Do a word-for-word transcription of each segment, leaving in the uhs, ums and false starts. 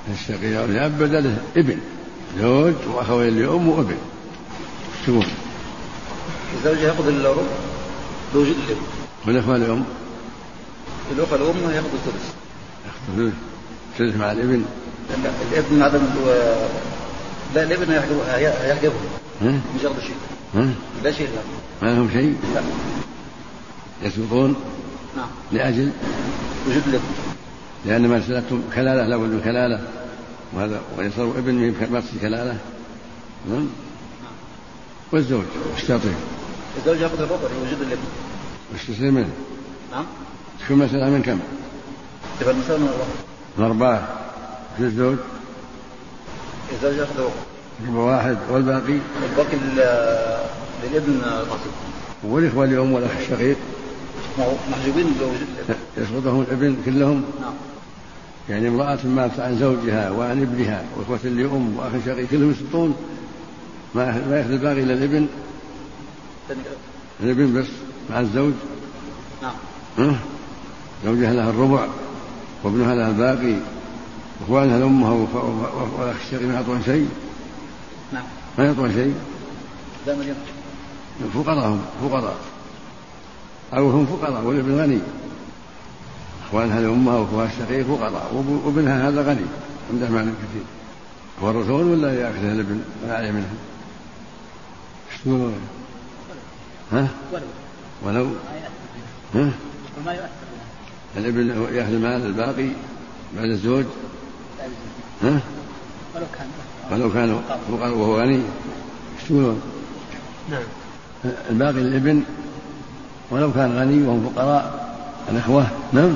الشقيق والأب بدله ابن، زوج وأخوين لأم وابن. شو الزوج يأخذ الربع بوجود الابن، والأخوة لأم الأخوة لأم يأخذ الثلث. يأخذ الثلث مع الابن. لا الابن عدم و... لا الابن هيحجبه مجرد شيء. ها؟ لا شيء لا. ما لهم شيء؟ لا. يسقطون؟ نعم. لأجل وجود الابن، لأن مسألة كلالة لا بد كلالة، وهذا ويصير ابن من مقصد كلالة. نعم. والزوج ايش تعطيه؟ الزوج يأخذ الربع لوجود الابن. وش تسلم منه؟ نعم. تكون مسألة من كم؟ تبقى المسألة من أربعة. من أربعة. في الزوج؟ الزوج يأخذ ربع. ربع واحد والباقي؟ والباقي للابن الأصل. والإخوة لأم والأخ الشقيق محجوبين بوجود الابن. يسقطهم الابن كلهم؟ نعم. يعني امرأة ماتت عن زوجها وعن ابنها وإخوة لأم وأخ شقيق كلهم يسقطون؟ ما ما يأخذ الباقي إلى الابن؟ الابن بس مع الزوج؟ نعم. ها؟ زوجها لها الربع وابنها لها الباقي، واخوانها لامها والاخ الشقيق ما يعطون شيء؟ نعم. ما يعطون شيء؟ لا مليون. فقراء هم فقراء او هم فقراء والابن غني، اخوانها لامها واخوها الشقيق فقراء وابنها هذا غني عنده مال كثير. هو الرسول ولا ياخذها الابن ما عليه منهم؟ ايش تقولون؟ ها؟ ولو ها؟ وما يؤثر الابن ياخذ المال الباقي بعد الزوج؟ ها؟ ولو كان ولو كان فقراء وهو غني ايش تقولون؟ نعم. الباقي للابن ولو كان غني وهم فقراء الإخوة. نعم.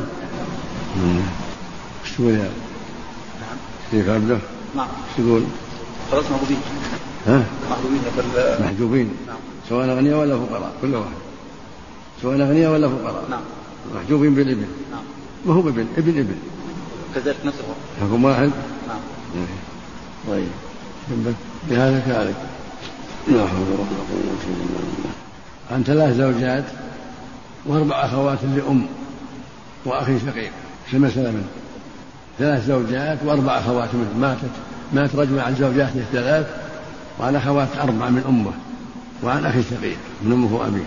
ايش تقول يا نعم كيف عبده؟ نعم. ايش تقول؟ خلاص محجوبين. ها؟ محجوبين بل... محجوبين. نعم. سواء أغنياء ولا فقراء كل واحد، سواء أغنياء ولا فقراء. نعم. محجوبين بالابن. نعم. ما هو ابن ابن ابن كذلك نفسه. حكم واحد. نعم. طيب بهذا كذلك. لا حول ولا قوة إلا بالله. عن ثلاث زوجات وأربع أخوات لأم وأخ شقيق. شو المسألة منه؟ ثلاث زوجات وأربع أخوات منه، ماتت مات رجل عن زوجاته الثلاث وعن أخوات أربع من أمه وعن أخ شقيق من أمه وأبيه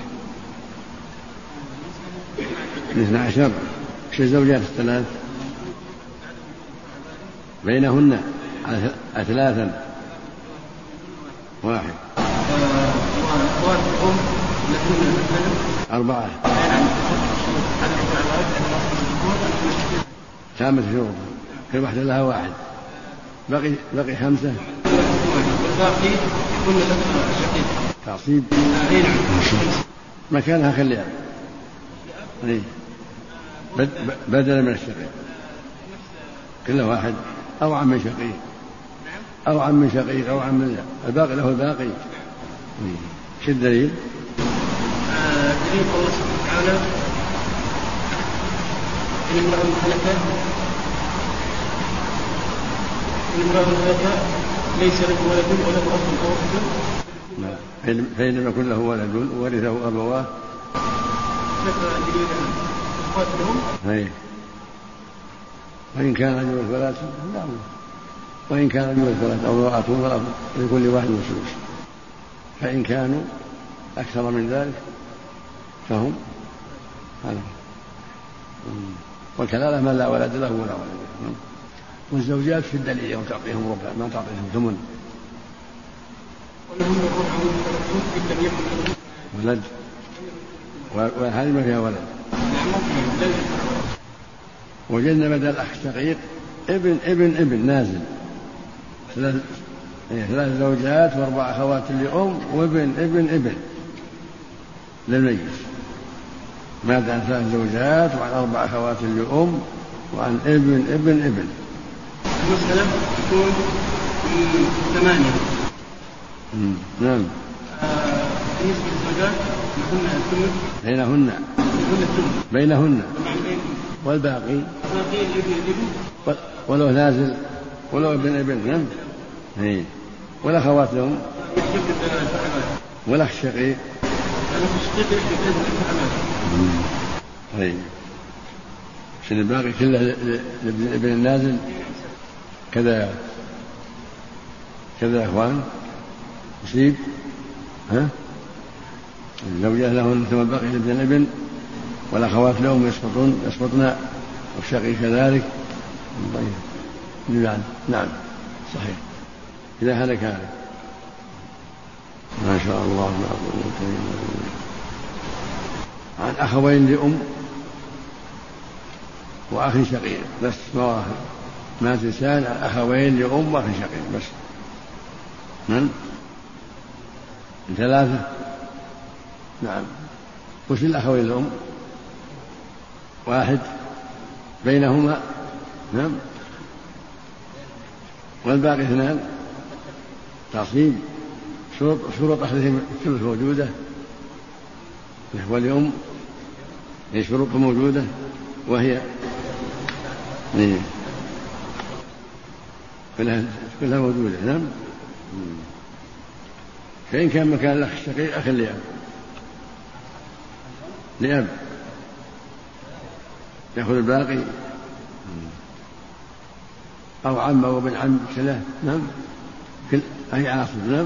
اثنى عشر. ايش الزوجات الثلاث؟ بينهن ثلاثا واحد أربعة خامس شروط كل واحدة لها واحد بقي بقي خمسة. والباقي كل شقيق تعصيب مكانها خليها بدلا من الشقيق كل واحد أو عم شقيق أو عم شقيق أو عم الباقي له الباقي. شو الدليل؟ دليل الله سبحانه وتعالى إن امرأ هلك إن امرأ هلك ليس له ولد وله أخ أو أخت فإن لم يكن له ولد ورثه أبواه وإن كان رجل فلا لا وإن كان رجل فلا أو امرأة لكل واحد السدس، فإن كانوا أكثر من ذلك فهم هذا. والكلالة من لا ولد له ولا ولد. والزوجات في الدليل يوم تعطيهم ربع ما تعطيهم ثمن ولد وهذه ما فيها ولد. وجدنا بدل الأخ شقيق ابن ابن ابن نازل ثلاث ثلاث زوجات واربع أخوات لأم وابن ابن ابن للميت. مات عن ثلاث زوجات وعن أربع أخوات لأم وعن ابن ابن ابن. المسألة تكون ثمانية. نعم. بالنسبة للزوجات لهن الثمن بينهن بينهن والباقي ولو نازل ولو ابن ابن. نعم. هي والأخوات لهم والأخ الشقيق طيب شنو الباقي كله لابن النازل كذا كذا يا إخوان يصيب ها الزوجة لهن ثم بقي لابن الابن والأخوات لهم يسقطون يسقطن والشقي كذلك. نعم صحيح إذا هلك هذا ما شاء الله لا قوة إلا بالله. عن أخوين لأم وأخ شقيق بس ما واحد ما تنسان أخوين لأم وأخ شقيق بس. من ثلاثة نعم. وش الأخوين لأم؟ واحد بينهما نعم والباقي اثنان تعصيب. شروط شروط أحدهم الثلث موجودة والأم هي شروط موجودة وهي كلها كلها موجودة نعم. فإن كان مكان الأخ الشقيق أخ لأب لأب يأخذ الباقي أو عم أو ابن عم كله نعم كل أي عاصب نعم.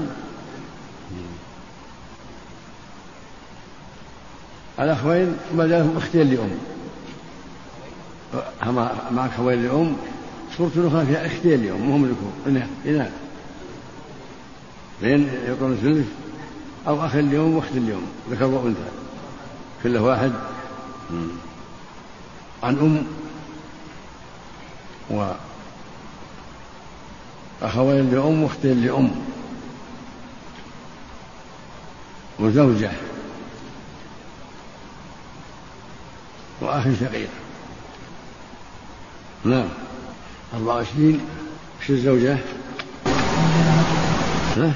الأخوين ما دامهم أختين لأم مع أخوين لأم صورة الأخرى فيها أختين لأم وهم ذكور إناث بين يعطون الثلث أو أخ اليوم وأخت اليوم ذكر وأنثى كل واحد. عن أم وأخوين لأم وأختين لأم وزوجة وأخ شقيق نعم. أربعة وعشرين وش الزوجة ها؟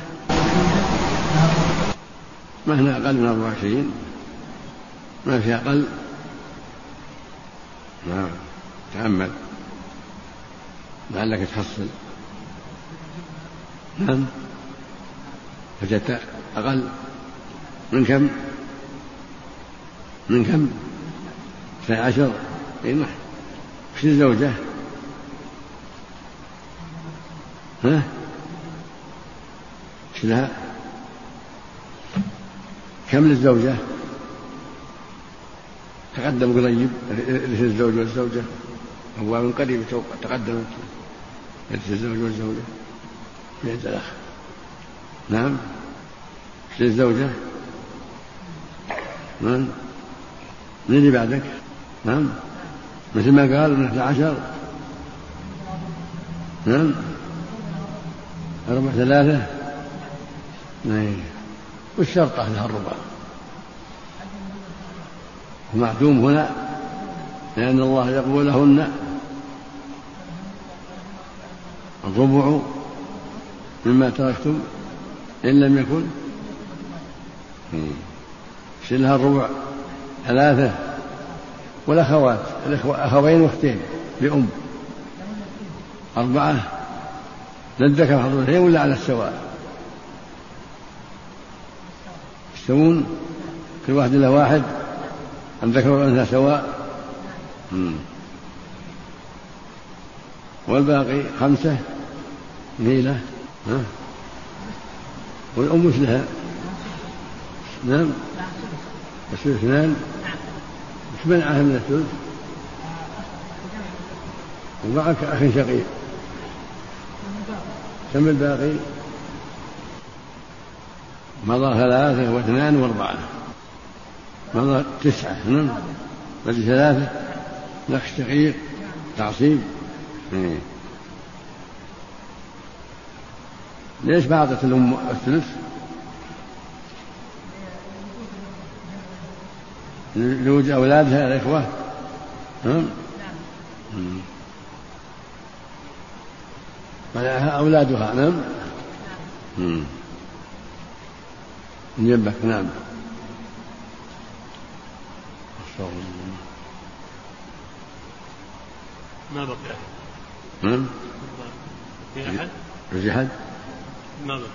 ما هنا أقل من أربعة وعشرين ما في أقل نعم. تأمل لعلك تحصل نعم. وجدت أقل من كم من كم اثني عشر إيه وش الزوجة ها وش لها كم للزوجة تقدم قريب ليس الزوج والزوجة هو من قريب تقدمت ليس الزوج والزوجة بيد الأخ نعم. وش الزوجة نعم. من اللي بعدك نعم مثل ما قال من اثنى عشر نعم. أربع ثلاثة نعم. والشرطة لها الربع ومعدوم هنا لأن الله يقول لهن الربع مما تركتم إن لم يكن لها الربع ثلاثة. والأخوات أخوين واختين لأم أربعة للذكر حظ الأنثيين ولا على السواء يستوون كل واحد له واحد الذكر والأنثى سواء. والباقي خمسة نيلة ها؟ والأم وش لها نعم الثلث اثنان وش منعها من الثلث ومعك أخ شقيق كم الباقي مضى ثلاثة واثنان واربعة مضى تسعة نعم. بل ثلاثة لك شقيق تعصيب. ليش ما أعطت الأم الثلث لوجود أولادها الإخوة نعم. منعها أولادها نعم جنبك نعم. ما بقي نعم في أحد في أحد ما بقي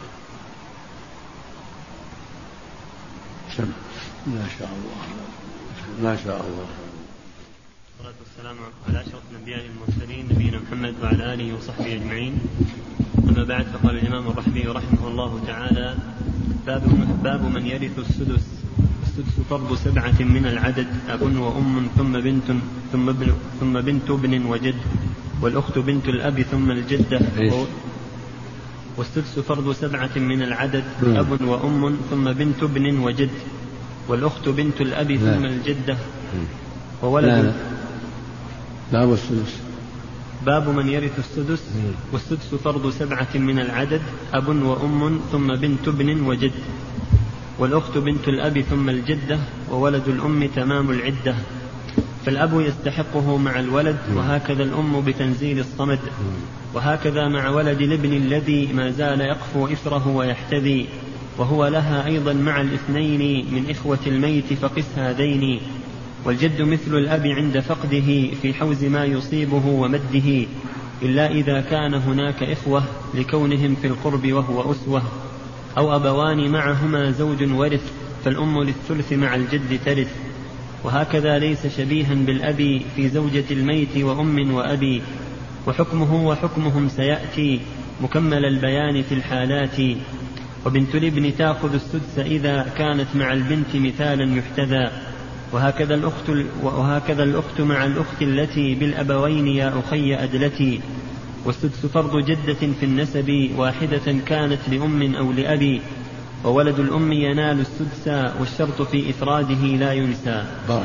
سم ما شاء الله ما شاء الله. والصلاة والسلام على أشرف الأنبياء والمرسلين نبينا محمد محمد وعلى آله وصحبه أجمعين. أما بعد، فقال الإمام الرحبي رحمه الله تعالى: باب, باب من يرث السدس. السدس فرض سبعة من العدد: أب وأم ثم بنت ثم, ابن ثم بنت ابن وجد، والأخت بنت الأب ثم الجدة. والسدس فرض سبعة من العدد: أب وأم ثم بنت ابن وجد، والأخت بنت الأب ثم الجدة، وولد. باب السدس. باب من يرث السدس. والسدس فرض سبعة من العدد: أب وأم ثم بنت ابن وجد، والأخت بنت الأب ثم الجدة، وولد الأم تمام العدة. فالأب يستحقه مع الولد، وهكذا الأم بتنزيل الصمد، وهكذا مع ولد الابن الذي ما زال يقفو إثره ويحتذي، وهو لها أيضا مع الاثنين من إخوة الميت فقس هذين. والجد مثل الأب عند فقده في حوز ما يصيبه ومده، إلا إذا كان هناك إخوة لكونهم في القرب وهو أسوة، أو أبوان معهما زوج ورث، فالأم للثلث مع الجد ترث. وهكذا ليس شبيها بالأب في زوجة الميت وأم وأبي، وحكمه وحكمهم سيأتي مكمل البيان في الحالات. وبنت الابن تأخذ السدس إذا كانت مع البنت مثالا يحتذى، وهكذا الأخت, وهكذا الأخت مع الأخت التي بالأبوين يا أخي أدلتي. والسدس فرض جدة في النسب، واحدة كانت لأم أو لأبي، وولد الأم ينال السدس، والشرط في إفراده لا ينسى.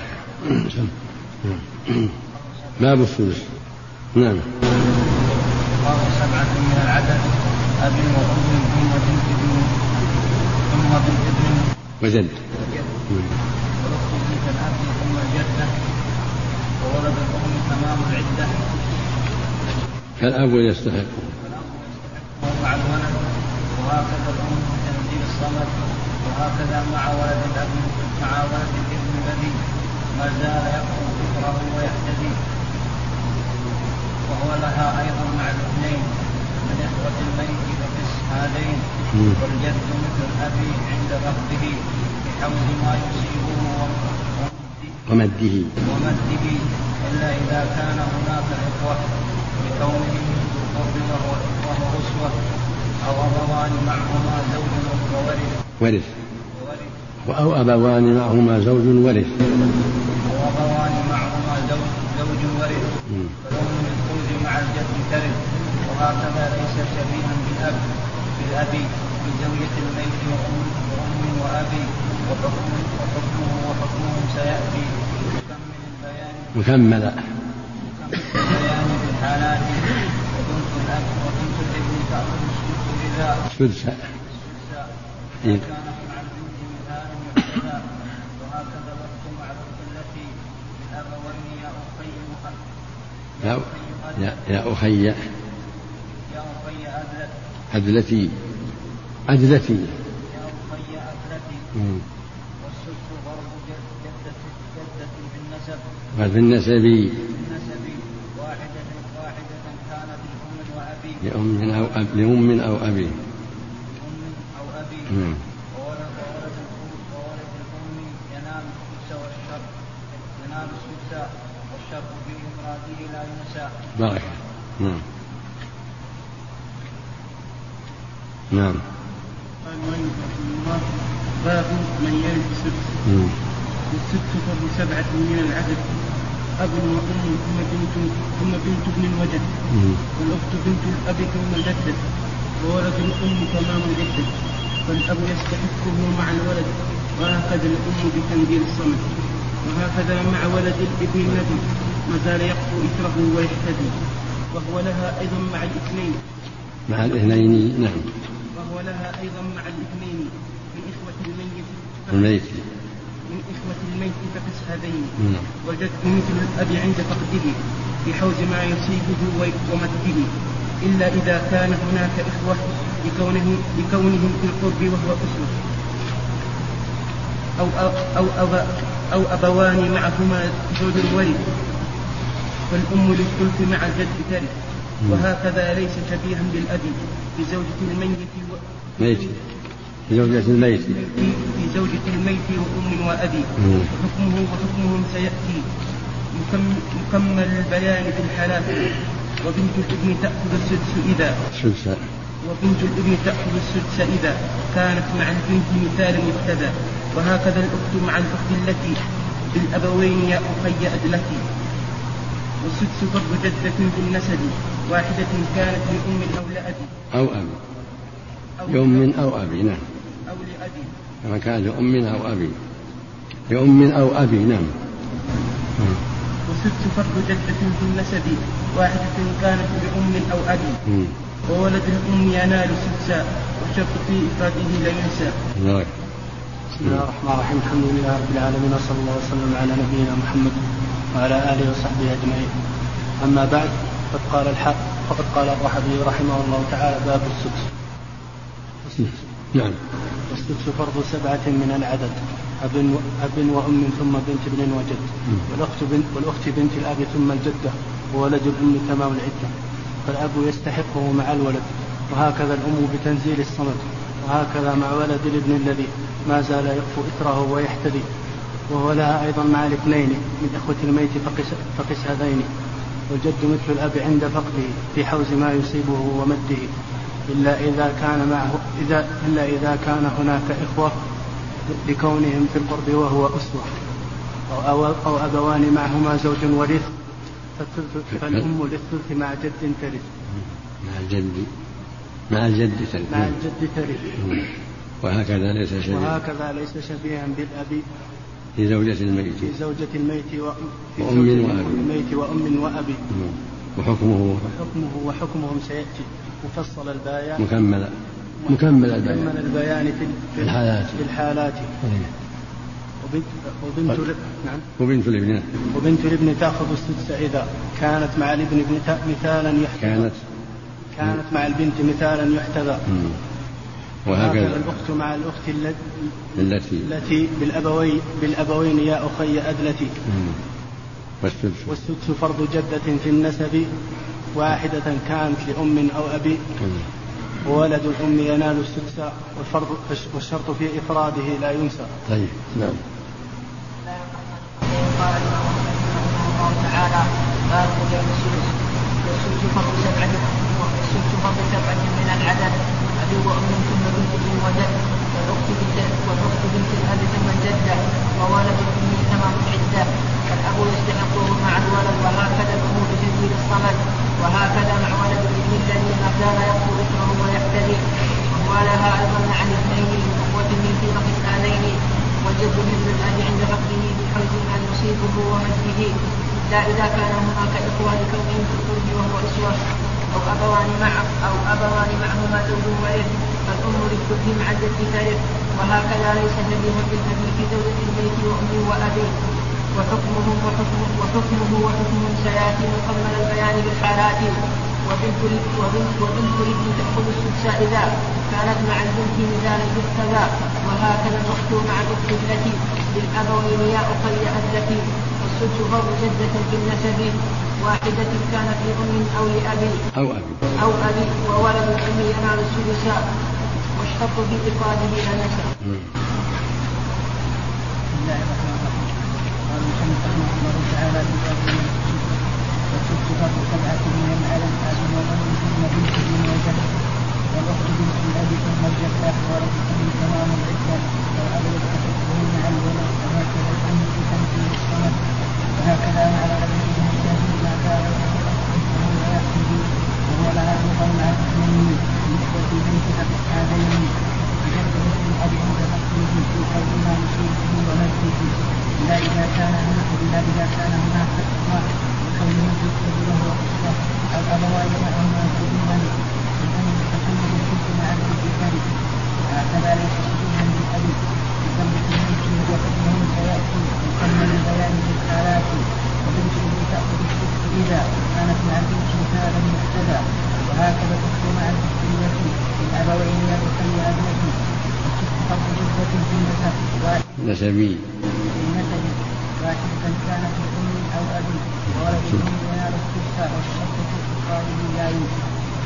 باب السدس. نعم. فرض سبعة من العدد: أب وأم ثم بنت ابن ثم بنت ابن وجد، والأخت بنت الأب ثم الجدة، وولد الأم تمام العدة. فالأب يستحق مع الولد، وهكذا الأم بتنزيل الصمد، وهكذا مع ولد الأب مع ولد الابن الذي ما زال يقرأ فكره ويحتدي، وهو لها أيضا مع الاثنين من إخوة الميت فقس هذين. والجد مثل الأب عند فقده بحوز ما يصيبه ومده ومده إلا إذا كان هناك إخوة لكونهم في القرب وهو أسوة، أو أبوان معهما زوج وورث ورث أو أبوان معهما زوج ورث أو أبوان معهما زوج زوج ورث فالأم للثلث مع الجد ترث. وهكذا ليس شبيها بالأب بالأب بزوجة الميت وأم وأم وأبي، وحكمه وحكمه وحكمهم سيأتي مكمل البيان مكمل البيان بالحالات. وبنت الأب وبنت الابن تأخذ السدس إذا سدسا كان مع البنت مثال يحتذى. وهكذا الأخت مع الأخت التي بالأبوين يا أخي يا يا أخي يا أخي أدلت أدلتي أدلتي يا أخي أدلتي. والسدس ضرب جدة جدة في النسب وفي النسب النسب واحدة واحدة كانت لأم وأبي لأم أو أب لأم أو أبي لأم أو أبي. مم. وولد وولد الأم وولد الأم ينال السدس والشرط ينال السدس والشرط في إفراده لا ينسى. بركة. نعم. نعم. قال المؤلف رحمه الله: باب من يرث السدس. والسدس فرض سبعة من العدد: أب وأم ثم بنت ثم بنت ابن وجد، والأخت بنت الأب ثم الجدة، وولد الأم تمام الجدة. فالأب يستحقه مع الولد، وهكذا الأم بتنزيل الصمد، وهكذا مع ولد الابن الذي ما زال يقفو إثره ويحتدي، وهو لها أيضا مع الاثنين مع الاثنين نعم وهو لها أيضا مع الاثنين من إخوة الميت الميت من إخوة الميت فقس هذين. نعم. والجد مثل الأب عند فقده في حوز ما يصيبه ومده، إلا إذا كان هناك إخوة لكونه لكونهم في القرب وهو أسوة، أو أو أو, أو أبوان معهما زوج ورث، فالأم للثلث مع الجد ترث. وهكذا ليس شبيها بالأب في زوجة الميت و... ميت في زوجة الميت في زوجة الميت وأم وأبي. وحكمه وحكمهم سيأتي مكمل البيان في الحالات. وبنت الابن تأخذ السدس إذا سدس وبنت الابن تأخذ السدس إذا كانت مع البنت مثال مبتدأ. وهكذا الأخت مع الأخت التي بالأبوين يا أخي أدلتي. والسدس فرض جدة بالنسب واحدة كانت لأم أو لأبي أو أبي لأم أو أبي نعم أو لأبي كما كان لأم أو أبي لأم أو أبي نعم. والسدس فرض جدة بالنسب واحدة كانت لأم أو أبي وولد الأم ينال سدسا والشرط في إفراده لا ينسى. بسم الله الرحمن الرحيم. الحمد لله رب العالمين وصلى الله وسلم على نبينا محمد وعلى آله وصحبه أجمعين. أما بعد فقد قال الحق فقد قال الرحبي رحمه الله تعالى باب السدس. نعم. والسدس فرض سبعة من العدد أب أب وأم ثم بنت ابن وجد والأخت بنت والأخت بنت الأب ثم الجدة وولد الأم تمام العدة. فالأب يستحقه مع الولد وهكذا الأم بتنزيل الصمد وهكذا مع ولد الابن الذي ما زال يقف إثره ويحتدي. وهو لها أيضا مع الاثنين من إخوة الميت فقس, فقس هذين. والجد مثل الأب عند فقده في حوز ما يصيبه ومده إلا إذا كان معه إذا إلا إذا كان هناك إخوة لكونهم في القرب وهو أسوة أو, أو, أو أبوان معهما زوج ورث فالأم للثلث مع جد ترث مع الجد مع الجد ترث مع الجد ترث. وهكذا ليس شبيها وهكذا ليس شبيها بالأب في زوجة الميت في زوجة الميت وأم وأبي الميت وأم وأبي. وحكمه وحكمه وحكمهم سيأتي مفصل البيان مكمل مكمل البيان مكمل البيان في, في الحالات في الحالات. وبنت وبنت نعم وبنت الابن وبنت الابن تأخذ السدس إذا كانت مع الابن مثالا يحتذى كانت كانت مع البنت مثالا يحتذى. وهكذا الأخت مع الأخت التي التي بالأبوين بالأبوين يا أخي أدلتي. والسدس والسدس فرض جدة في النسب واحدة كانت لأم أو أبي وولد الأم ينال السدس والفرض والشرط في إفراده لا ينسى. طيب نعم. قال الله تعالى باب السدس. والسدس فرض سبعة والسدس فرض سبعة من العدد أبي وأم ثم بنت ابن وجد والأخت بنت والأخت بنت الأب ثم الجدة وولد الأم تمام العدة. فالأب يستحقه مع الولد وهكذا الأم بتنزيل الصمد وهكذا مع ولد الابن الذي ما زال يقصر اسمه ويحتدي. وهو لها أيضا مع الاثنين من أخوة من في نقص آلين. والجد مثل الأب عند فقده بحوز ما يصيبه ومده إلا إذا كان هناك إخوة لكونهم في القرب وهو أسوة أو أبوان مع أو أبوان معهما زوج ورث فالأم للكل مع الجد ترث. وهكذا ليس شبيه بالأبي في زوجة الميت وأم وأبي. وحكمه وحكمه وحكمه وحكمه سيأتي مكمل البيان بالحالات. وبنت وبنت وبنت الابن تأخذ السدس إذا كانت مع البنت مثالا بالكذا. وهكذا الأخت مع الأخت التي بالأبوين يا أخي أدلتي. والسدس فرض جدة في النسب واحدة كانت لأم أو لأبي أو أبي أو أبي وولد الأم ينال السدس والشرط في إفراده لا ينسى. قال محمد رحمه الله تعالى في باب والسدس فرض سبعة من العدد أب وأم ثم بنت ابن وجد والأخت بنت الأب ثم الجدة ولد الأم تمام العدة. والأب يستحقه مع الولد وهكذا الأم بتنزيل الصمد وهكذا مع ولد الابن الذي ما زال يقصر اسمه ويحتدي. وهو لها أيضا مع الاثنين من إخوة بنت أبي هذين. وجد مثل الأب عند فقده في حوز ما يصيبه ومده إلا إذا كان هناك إلا إذا كان هناك إخوة لكونه في القرب وهو أسوة أو أبوان معهما زوج ورث فالأم تحمل الجد مع الجد ترث. وهكذا ليس شبيها بالأبي بزوجة الميت وحكمهم سيأتي مكمل البيان بالحالات. وبنت الابن تأخذ السدس إذا كانت مع البنت مثالا يحتذى. وهكذا الأخت مع الأخت التي بالأبوين يا أخي أدلتي. والسدس فرض جدة في النسب نسبي النسب واحدة كانت لأم أو أبي وولد الأم ينال السدس والشرط في إفراده لا ينسى.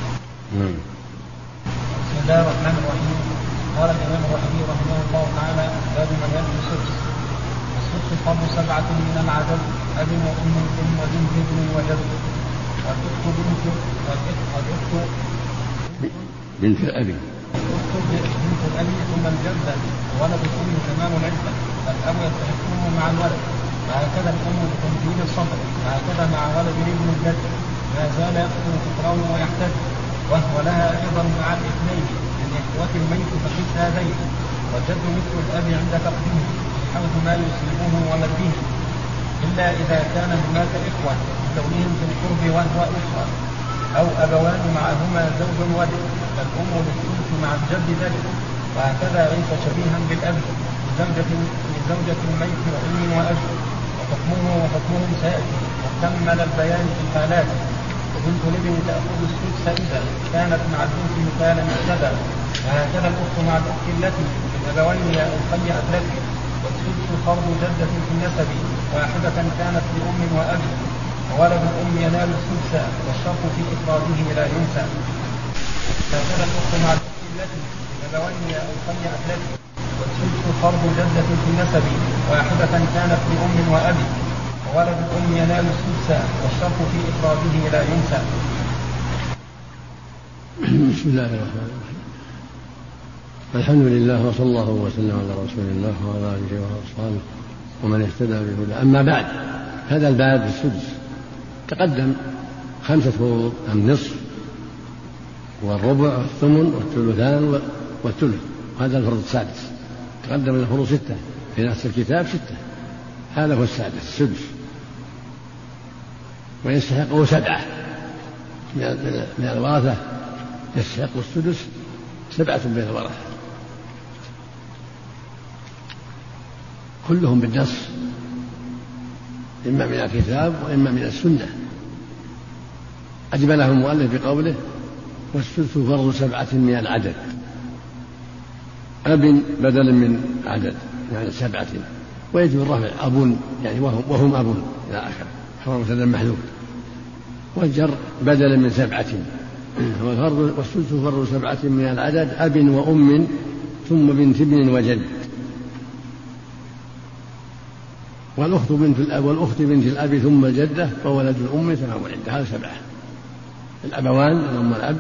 بسم الله الرحمن الرحيم. قال الإمام الرحمي رحمه الله تعالى باب من يرث السدس. السدس فرض سبعة من العدد أب وأم ثم بنت ابن وجد والأخت بنت والأخت بنت الأبي الأخت بنت الأبي ثم الجدة وولد الأم تمام العدة فالأب يستحقه مع الولد وهكذا الأم بتمثيل الصدر وهكذا مع ولد ابن الجد ما زال يقتل فكره ويحتج وهو لها أيضا مع الاثنين من إخوة الميت فقس هذين والجد مثل الأب عند فقده حيث ما يصيبه ومده إلا إذا كان هناك إخوة كونهم في القرب وهو إخوة أو أبوان معهما زوج ولد فالأم للثلث مع الجد ذلك وهكذا ليس شبيها بالأب لزوجة لزوجة الميت وأم وأب وحكمه وحكمهم سيأتي وكمل البيان في الحالات وبنت الابن تأخذ السدس إذا كانت مع البنت مثالا كذا وهكذا الأخت مع الأخت التي بالأبوين يا أخي أدركي والسدس فرض جدة في النسب واحدة كانت لأم وأب وولد الأم ينال السدس والشرط في إفراده لا ينسى هكذا الأخت مع الأخت التي بالأبوين يا أخي أدركي والسدس فرض جدة في النسب واحدة كانت لأم وأب وولد الأم ينال السدس والشرط في إفراده لا ينسى. بسم الله الرحمن الرحيم. الحمد لله وصلى الله وسلم على رسول الله وعلى آله وأصحابه ومن اهتدى بهداه. أما بعد، هذا الباب في السدس تقدم خمسة فروض: النصف والربع والثمن والثلثان والثلث، وهذا الفرض السادس. تقدم الفروض ستة في نفس الكتاب ستة، هذا هو السادس السدس، ويستحقه سبعة من الورثة، يستحق السدس سبعة من الورثة كلهم بالنص، إما من الكتاب وإما من السنة. أجمله المؤلف بقوله: والسدس فرض سبعة من العدد، أب بدل من عدد يعني سبعة، ويجب الرفع أب يعني وهم, وهم أب إلى آخر خبر مبتدأ محذوف، والجر بدل من سبعة. والسدس فرض سبعة من العدد أب وأم ثم بنت ابن وجد. والأخت بنت الأب والأخت بنت الأب ثم الجدة وولد الأم تمام العدة، هذا سبعة. الأبوان الأم والأب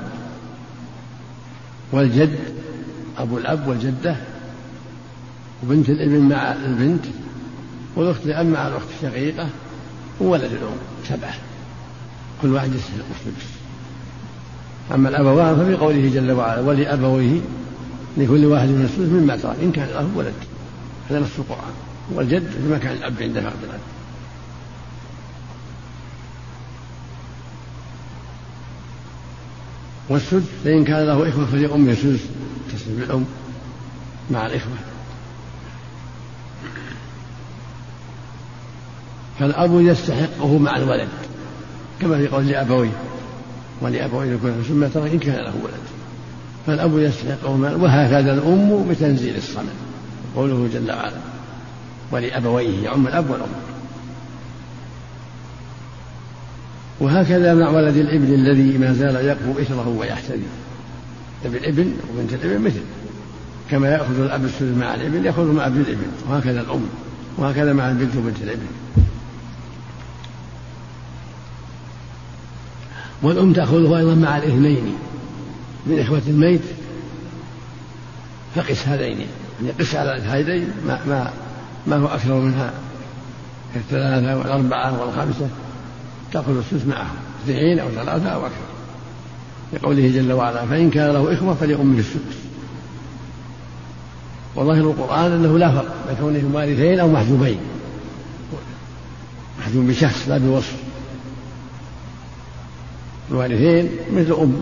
والجد أبو الأب والجدة وبنت الابن مع البنت والأخت الأب مع الأخت الشقيقة وولد الأم، سبعة، كل واحد يستحق السدس. أما الأبوان ففي قوله جل وعلا: ولأبويه لكل واحد من السدس مما ترك إن كان له ولد، هذا نص القرآن. والجد كما كان الأب عند فقد الأب. والسدس فإن كان له إخوة فلأمه السدس تسلم الأم مع الإخوة. فالأب يستحقه مع الولد كما في قول لأبويه ولأبويه لكل واحد مما ترك إن كان له ولد، فالأب يستحقه مع، وهكذا الأم بتنزيل الصمد، قوله جل وعلا: ولأبويه يعم الأب والأم. وهكذا مع ولد الابن الذي ما زال يقفو إثره ويحتذي. ابن الابن وبنت الابن مثل، كما يأخذ الأب السدس مع الابن يأخذه مع ابن الابن، وهكذا الأم، وهكذا مع البنت وبنت الابن. والأم تأخذه أيضا مع الاثنين من إخوة الميت فقس هذين، يعني قس على هذين ما, ما, ما هو أكثر منها كالثلاثة والأربعة والخمسة، تأخذ السدس معه اثنين أو ثلاثة أو أكثر، لقوله جل وعلا: فإن كان له إخوة فلأمه السدس. وظاهر القرآن أنه لا فرق بين كونهم وارثين أو محجوبين، محجوب بشخص لا بوصف. الوارثين مثل أم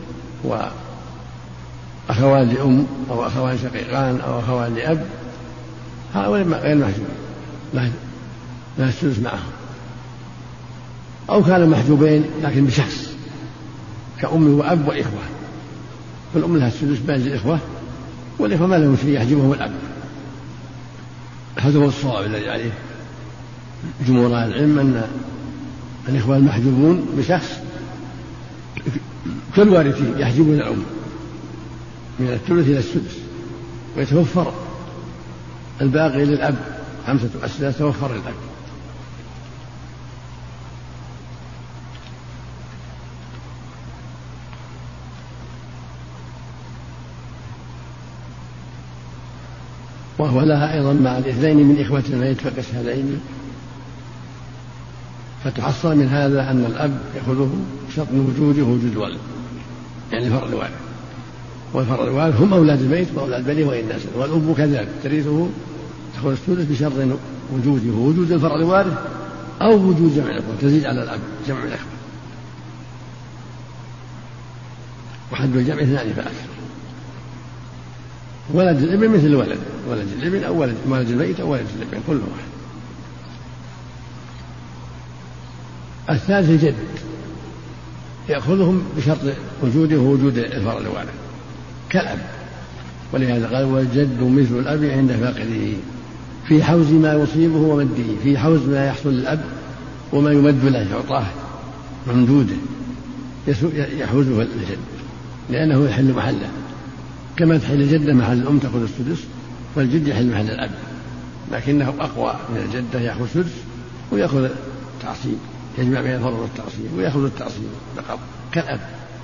وأخوان لأم أو أخوان شقيقان أو أخوان لأب، هؤلاء غير محجوب لا السدس معهم. أو كانوا محجوبين لكن بشخص كأم وأب وإخوة، فالأم لها السدس بين الإخوة، والإخوة ما لهم شيء يحجبهم الأب. هذا هو الصواب الذي عليه جمهور أهل العلم، أن الإخوة المحجوبون بشخص كالوارثين يحجبون الأم من الثلث إلى السدس، ويتوفر الباقي للأب، خمسة أسداس توفر للأب. وهو لها أيضا مع الاثنين من إخوة الميت فكالشهدين. فتحصل من هذا أن الأب يأخذه بشرط وجوده وجود الولد، يعني فرع الوالد، والفرع الوالد هم أولاد الميت وأولاد بنيه وإن نزل، والأم كذلك ترثه تأخذ الثلث بشرط وجوده وجود الفرع الوارث أو وجود جمع الإخوة، تزيد على الأب جمع الإخوة، وحد الجمع اثنان فأكثر. ولد الابن مثل الولد، ولد الابن أو ولد ولد الميت أو ولد الابن كله واحد. الثالث الجد يأخذهم بشرط وجوده ووجود الفرع الوارث كالأب، ولهذا قال والجد مثل الأب عند فاقده في حوز ما يصيبه ومده، في حوز ما يحصل للأب وما يمد له يعطاه ممدوده يحوزه الجد لأنه يحل محله، كما تحل الجدة محل الأم تأخذ السدس، فالجد يحل محل الأب، لكنه أقوى من الجدة يأخذ السدس ويأخذ التعصيب، يجمع بين الفرض والتعصيب ويأخذ التعصيب فقط كالأب.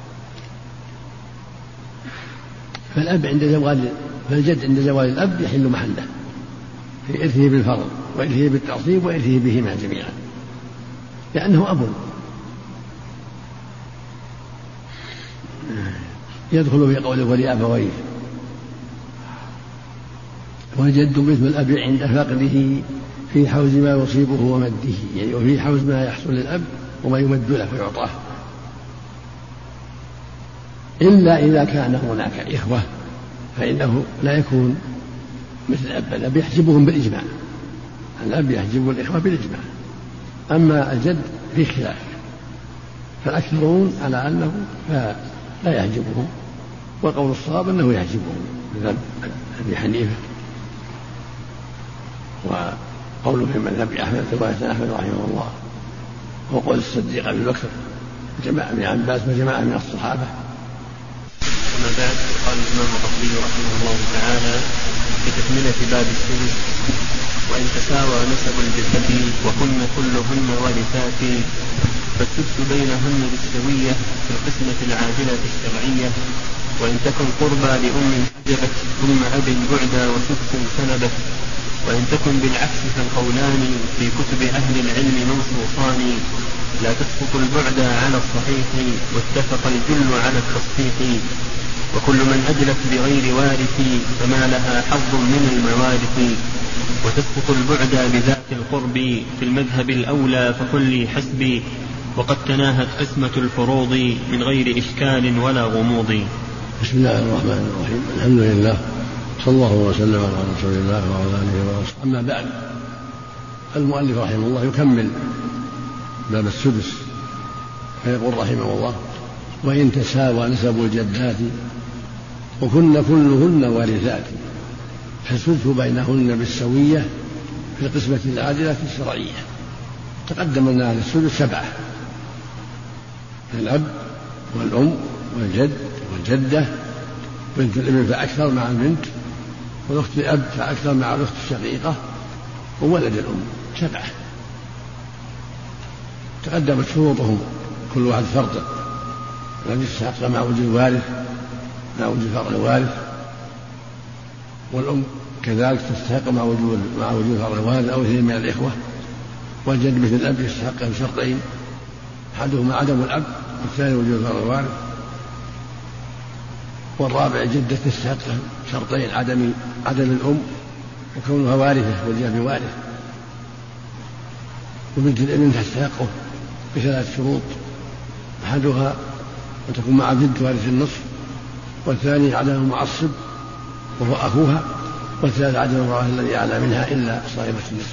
فالأب عند زوال فالجد عند زوال الأب يحل محله في إرثه بالفرض وإرثه بالتعصيب وإرثه بهما جميعا لأنه أب. يدخل في قوله ولأبويه، والجد مثل الأب عند فقده في حوز ما يصيبه ومده، يعني وفي حوز ما يحصل للأب وما يمد له ويعطاه، إلا إذا كان هناك إخوة فإنه لا يكون مثل الأب، الأب يحجبهم بالإجماع، الأب يحجب الإخوة بالإجماع، أما الجد في خلاف، فالأكثرون على أنه لا يحجبهم، والقول الصواب أنه يحجبهم مثل أبي حنيفة، وقوله في مذهب أحمد رواية أحمد رحمه الله، وقول الصديق أبي بكر جماعة من عباس وجماعة من الصحابة. أما بعد، قال الإمام القرطبي رحمه الله تعالى في تكملة باب السدس: وإن تساوى نسب الجدة وكن كلهن وارثات فالسدس بينهن بالسوية في القسمة العادلة الشرعية، وإن تكن قربى لأم حجبت ثم أب بعدا وسدس سلبت، وإن تكن بالعكس فالقولان في كتب أهل العلم منصوصان، لا تسقط البعد على الصحيح واتفق الجل على التصحيح، وكل من أجلت بغير وارث فما لها حظ من الموارث، وتسقط البعد بذات القرب في المذهب الأولى فكل حسب، وقد تناهت قسمة الفروض من غير إشكال ولا غموض. بسم الله الرحمن الرحيم، الحمد لله، صلى الله وسلم على رسول الله وعلى آله وصحبه. أما بعد، المؤلف رحمه الله يكمل باب السدس فيقول رحمه الله: وإن تساوى نسب الجدات وكن كلهن وارثات فالسدس بينهن بالسوية في القسمة العادلة الشرعية. تقدم لنا على السدس سبعة: الأب والأم والجد والجدة، بنت الابن فأكثر مع البنت، والأخت الأب فأكثر مع الأخت الشقيقة، وولد الأم. سبعة تقدمت شروطهم كل واحد فرضه الذي يستحق مع وجود الوارث مع وجود فرع الوارث، والأم كذلك تستحق مع وجود مع وجود فرع الوارث أو اثنين من الإخوة، والجد مثل الأب يستحق بشرطين: أحدهما عدم الأب والثاني وجود فرع الوارث، والرابع الجدة تستحق شرطين: عدم عدم الأم وكونها وارثة والجد بوارث، وبنت الابن تستحقه بثلاث شروط: أحدها أن تكون مع بنت وارث النصف، والثاني عدم المعصب وهو أخوها، والثالث عدم الوارث الذي أعلى منها إلا صاحبة النصف.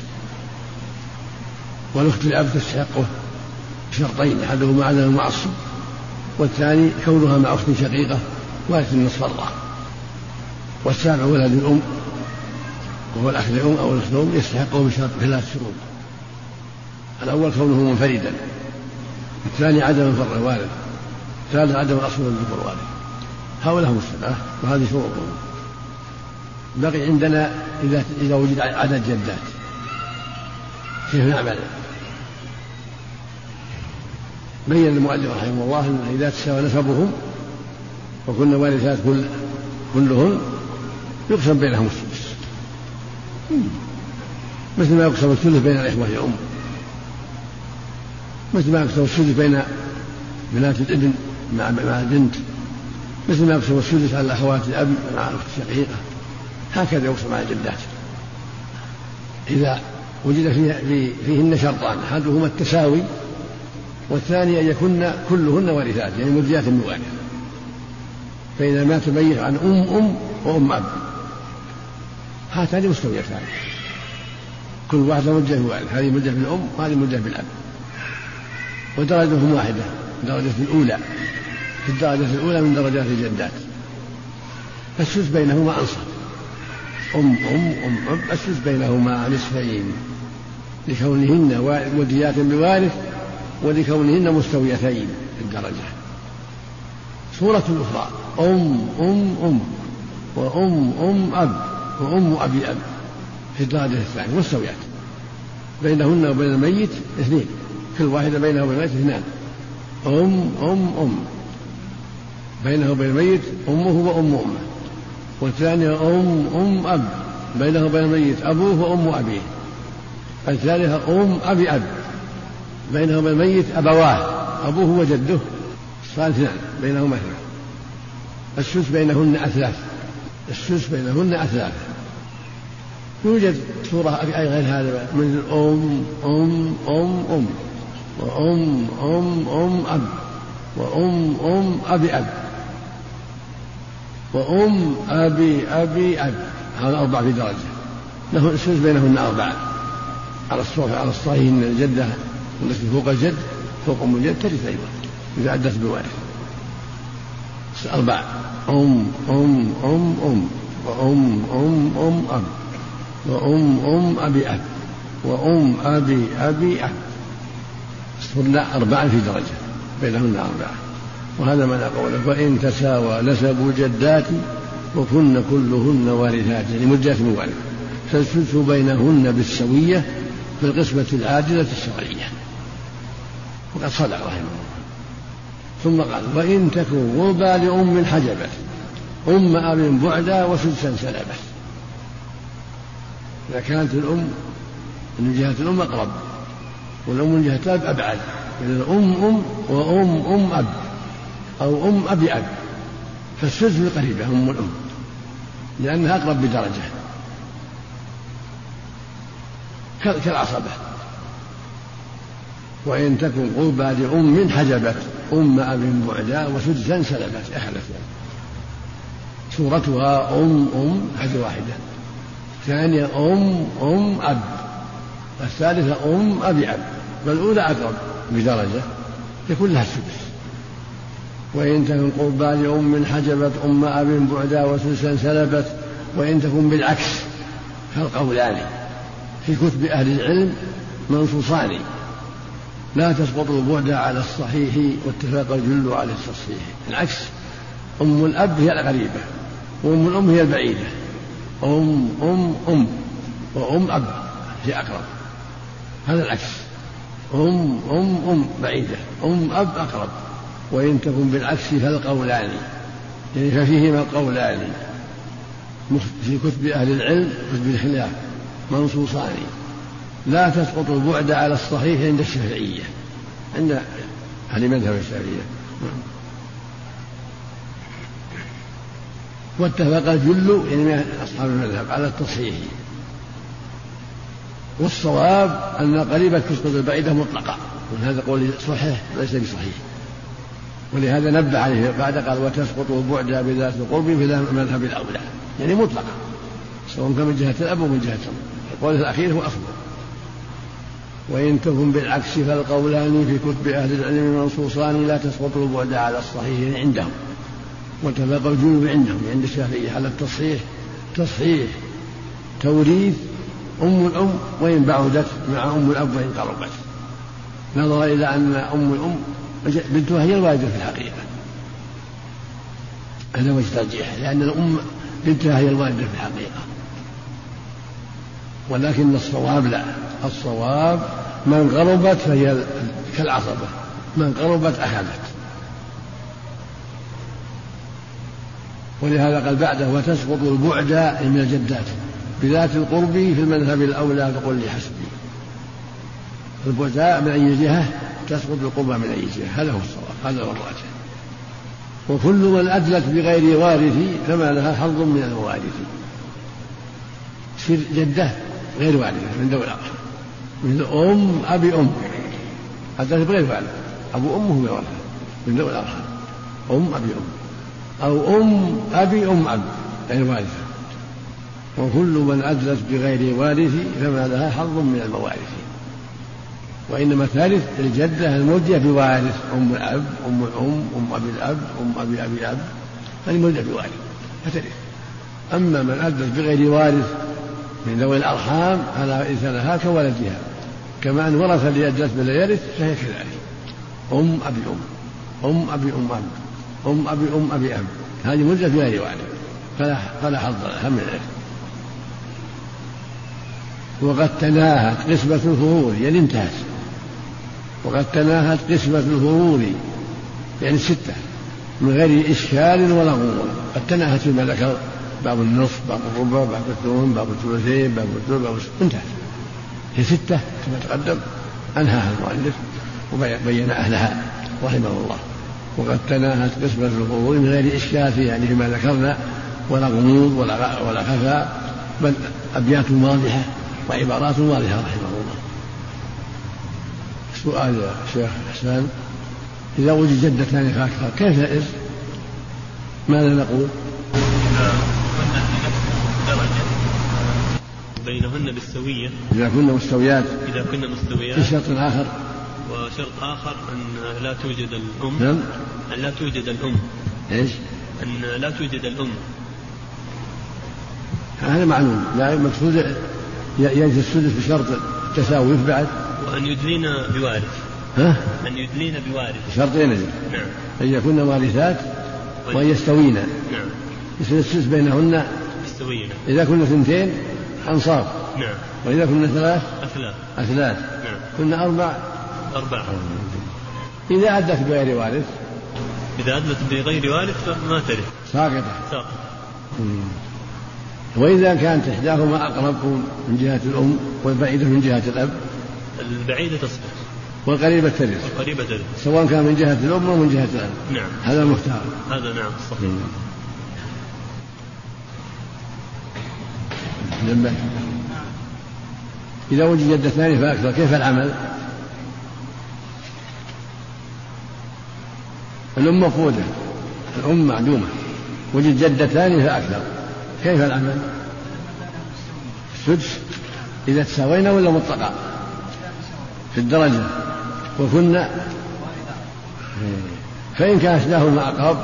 والأخت الأب تستحقه بشرطين: أحدهما عدم المعصب، والثاني كونها مع أخت شقيقة وارث النصف فرضه. والسابع ولد الأم وهو الأخ الأم أو الأخت الأم يستحقه بشرط ثلاث شروط: الأول كونه منفردا، الثاني عدم فرع الوارث، الثالث عدم الأصل والذكر الوارث. هؤلاء هم السبعة وهذه شروطهم. بقي عندنا إذا إذا وجد عدد جدات كيف نعمل؟ بين المؤلف رحمه الله أن إذا تساوى نسبهم وكن وارثات كل كلهن يقسم بينهم السدس، مثل ما يقسم الثلث بين الإخوة الأم، مثل ما يقسم الثلث بين بنات الابن مع البنت، مثل ما يقسم الثلث على أخوات الأب مع الأخت الشقيقة، هكذا يقسم على الجدات إذا وجد فيه فيهن شرطان، أحدهما التساوي والثاني أن يكن كلهن وارثات يعني مجزيات بوارث. فإذا مات ميت عن أم أم وأم أب هاتان مستويتان، كل واحدة مجزية بوارث، هذه مجزية بالأم وهذه مجزية بالأب، ودرجتهم واحدة، الدرجة الأولى في الدرجة الأولى من درجات الجدات، فالسدس بينهما أنصف، أم أم أم أب السدس بينهما نصفين لكونهن مجزيات بوارث ولكونهن مستويتين في الدرجة. صورة الأخرى أم أم أم وأم أم أب وأم أبي أب في الدرجة الثانية مستويات، بينهن وبين الميت اثنين، كل واحدة بينه وبين الميت اثنان، أم أم أم بينه وبين الميت أمه وأم أمه، والثانية أم أم أب بينه وبين الميت أبوه وأم أبيه، الثالثة أم أبي أب بينه وبين الميت أبواه أبوه وجده، صار اثنان بينهما اثنان. السدس بينهن أثلاث، السدس بينهن أثلاث. يوجد صورة غير هذا من أم أم أم أم وأم أم أم أب وأم أم أبي أب وأم أبي أبي أب، هذا أربعة في درجة، له السدس بينهن أربعة على الصوف على الصحيح إن الجدة التي فوق الجد فوق أم الجد ترث أيضا إذا عدت بوارث. أربعة أم أم أم أم وأم أم أم أب وأم أم أبي أب وأم أبي أبي أب، صرنا أربعة في درجة بينهن أربعة. وهذا معنى قوله وإن تساوى نسب الجدات وكن كلهن وارثات يعني مجزيات بوارث، فالسدس بينهن بالسوية في القسمة العادلة الشرعية. وقد صدق رحمه الله. ثم قال وإن تكن غربى لأم حجبت أم أب بعدا وسدسا سلبت، إذا كانت الأم من جهة الأم أقرب والأم من جهة الأب أبعد، إذا الأم أم وأم أم أب أو أم أبي أب فالسدس قريبة أم الأم لأنها أقرب بدرجة كالعصبة. وإن تكن قربى لأم حجبت أم أب بعدا وسدسا سلبت أخلت، صورتها أم أم هذه واحدة، ثانية أم أم أب، الثالثة أم أبي أب، فالأولى أقرب بدرجة يكون لها السدس. وإن تكن قربى لأم حجبت أم أب بعدا وسدسا سلبت. وإن تكن بالعكس فالقولان في كتب أهل العلم منصوصان لا تسقط البعد على الصحيح واتفاق الجل على التصحيح. العكس أم الأب هي القريبة وأم الأم هي البعيدة، أم أم أم وأم أب هي أقرب، هذا العكس أم أم أم بعيدة أم أب أقرب. وإن تكن بالعكس فالقولان يعني ففيهما القولان في كتب أهل العلم كتب الخلاف منصوصان لا تسقط البعد على الصحيح عند الشافعية عند أهل مذهب الشافعية، واتفق الجل يعني من أصحاب المذهب على التصحيح. والصواب أن قريبة تسقط البعيدة مطلقة، وهذا قول صحيح ليس بصحيح، ولهذا نبه عليه بعد قال وتسقط البعد بذات القرب في المذهب الأولى يعني مطلقة سواء كان من جهة الأب ومن جهة الأم، القول الأخير هو أفضل. وإن تكن بالعكس فالقولان في كتب أهل العلم منصوصان لا تسقط البعد على الصحيح عندهم، واتفق الجل عندهم عند الشافعية على التصحيح تصحيح توريث أم الأم وإن بعدت مع أم الأب وإن قربت، نظرا إلى أن أم الأم بنتها هي الوالدة في الحقيقة، هذا وجه ترجيح لأن الأم بنتها هي الوالدة في الحقيقة. ولكن الصواب لا، الصواب من قربت فهي كالعصبة، من قربت أخذت. ولهذا قال بعده وتسقط البعد من الجدات بذات القرب في المذهب الأولى تقول لحسبي، البعداء من أي جهة تسقط القربى من أي جهة، هذا هو الصواب، هذا هو الراجح. وكل من أدلت بغير وارث فما لها حظ من الوارث. تصير جدة غير وارثة من ذوي الأرحام، مثل أم أبي أم أدلت بغير وارث، أبو أمه بورثة من ذوي الأرحام، أم أبي أم، أو أم أبي أم أب غير وارثة. وكل من أدلت بغير وارث فما لها حظ من الموارث. وإنما ثالث الجدة المولدة بوارث، أم الأب أم الأم أم أبي الأب أم أبي أبي الأب، هذه مولدة بوارث فترث. أما من أدلت بغير وارث من ذوي الأرحام فلا وارث لها كولدها، كما أن ورث اللي أدلت بلا يرث فهي كذلك، أم أبي أم أم أبي أم أب أم أبي أم أبي أب، هذه مولدة بغير وارث فلا فلا حظ لها من الإرث. وقد تناهت قسمة الفروض، يعني انتهت. وقد تناهت قسمة الفروض يعني ستة من غير إشكال ولا غموض. قد تناهت فيما ذكر، باب النصف، باب الربع، باب الثمن، باب الثلثين، باب الثلث، باب الثلث، انتهت. هي ستة كما تقدم أنهاها المؤلف وبين أهلها رحمه الله. وقد تناهت قسمة الفروض من غير إشكال فيها، يعني فيما ذكرنا، ولا غموض ولا ولا خفاء، بل أبيات واضحة وعبارات واضحة رحمه الله. سؤال يا شيخ حسان، إذا وجد جدتان فأكثر كيف الإرث؟ ماذا نقول؟ بينهن بالسوية إذا كنا مستويات، إذا كنا مستويات. في شرط آخر، وشرط آخر أن لا توجد الأم. نعم. أن لا توجد الأم. إيش؟ أن لا توجد الأم. هذا معلوم، لا مقصود يجد السدس بشرط التساوي بعد. وأن يدلين بوارث. ها؟ أن يدلين بوارث. شرطين. نعم. أن يكون وارثات وأن يستوين. نعم. يصير السدس بينهن يستوين. إذا كنا اثنتين أنصاف. نعم. وإذا كنا ثلاث أثلاث. أثلاث. نعم. كنا أربع أربعة. إذا أدت بغير وارث، إذا أدت بغير وارث فما ترث، ساقطة. ساقطة. وإذا كانت إحداهما أقرب من جهة الأم والبعيدة من جهة الأب، البعيدة تسقط والقريبة ترث، والقريبة ترث، سواء كان من جهة الأم أو من جهة الأب. نعم. هذا المختار. هذا نعم صحيح. جنبك. إذا وجد جدتان فأكثر كيف العمل؟ الأم مفقودة، الأم معدومة، وجد جدتان فأكثر كيف العمل؟ السدس إذا تساوينا ولا مطلقا في الدرجة، وكنا فإن كان إحداهما أقرب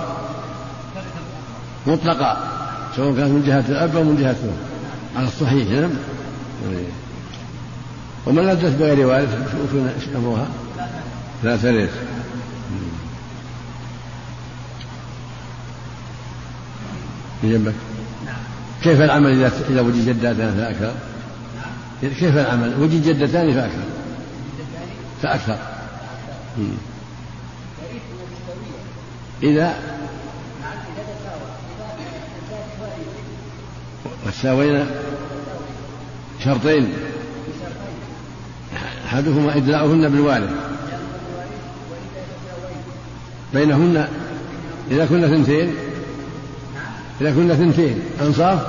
مطلقا سواء كانت من جهة الأب أو من جهة الأم على الصحيح. نعم. ومن أدت بغير وارث شوفوا أمرها لا ترث. يجبك. كيف العمل إذا إذا وجد جدتان فأكثر؟ كيف العمل؟ وجد جدتان فأكثر فأكثر إذا وساوينا شرطين، أحدهما إدلاؤهن بالوارث بينهن. إذا كنا ثنتين إذا كنا ثنتين أنصاف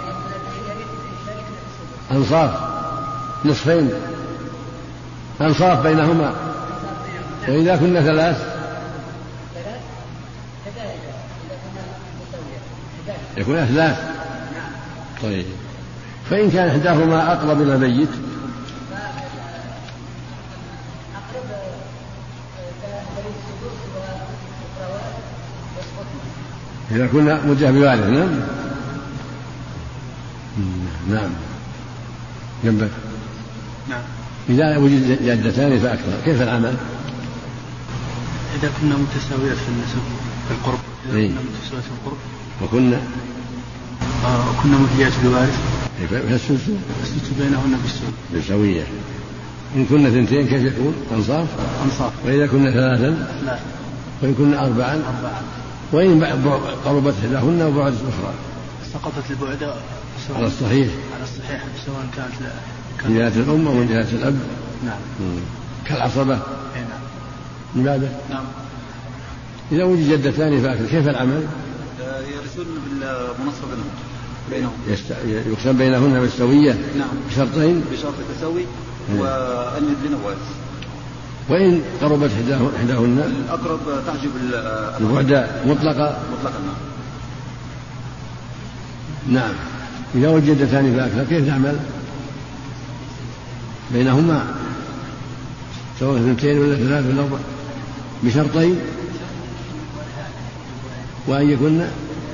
أنصاف نصفين أنصاف بينهما. وإذا كنا ثلاث يكون أثلاث. طيب، فإن كان إحداهما أقرب إلى الميت إذا كنا مجه بوارث. نعم. نعم. جنبك. نعم. إذا وجد جدتان فأكثر كيف العمل؟ إذا كنا متساويات في النسب في القرب، إذا إيه؟ كنا متساويات في القرب وكنا آه وكنا مجيات بوارث فالسدس السدس بينهن بالسوء بالسوية. إن كنا ثنتين كيف يكون؟ أنصاف أنصاف. وإذا كنا ثلاثا لا. وإن كنا أربعا أربعا. وإن قربت إحداهن وبعدت الأخرى سقطت البعدة على الصحيح على الصحيح سواء كانت من جهة الأم أو من جهة الأب. نعم. كالعصبة. نعم. لماذا؟ نعم. إذا وجد جدتان فأكل كيف العمل؟ يرثون بالمنصب بينهم. يست... يقسم بينهن بالسوية. نعم. بشرطين. بشرط التساوي وأن يدلن وارث. وإن قربت إحداهن الأقرب تعجب البعد مطلقة. مطلقا. نعم. إذا وجد جدتان فأكل كيف تعمل؟ بينهما سواء اثنتين ولا ثلاث ولا أربع بشرطين وأن يكن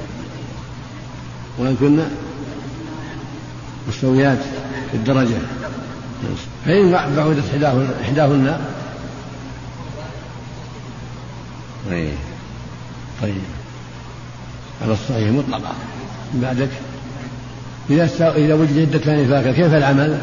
وأن كن مستويات في الدرجة. فإن بعدت إحداهن طيب طيب على الصحيح مطلقة. بعدك إذا إذا وجد جدتان فاكل كيف العمل؟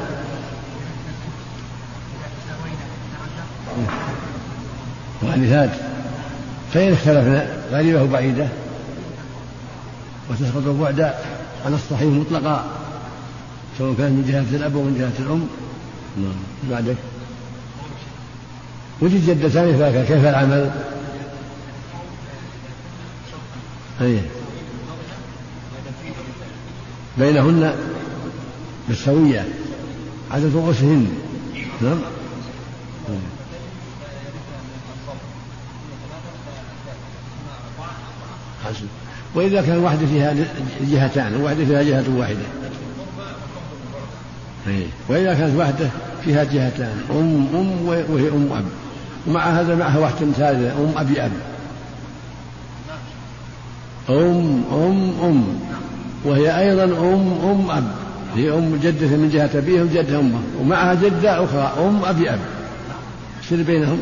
وأنثات فإن اختلفنا غريبة وبعيدة وتسقط البعد على الصحيح مطلقا سواء كان من جهة الأب ومن جهة الأم. بعدك وجد جدتان فاكل كيف العمل؟ أيه. بينهن بالسوية عدد رؤوسهن. نعم. وإذا كان واحدة فيها جهتان وواحدة فيها جهة واحدة. وإذا كانت واحدة فيها جهتان أم أم وهي أم أب ومع هذا معها واحدة ثالثة أم أبي أب. أم أم أم وهي أيضا أم أم أب هي أم جدة من جهة أبيه وجدة أمه ومعها جدة أخرى أم أبي أب. يصير بينهم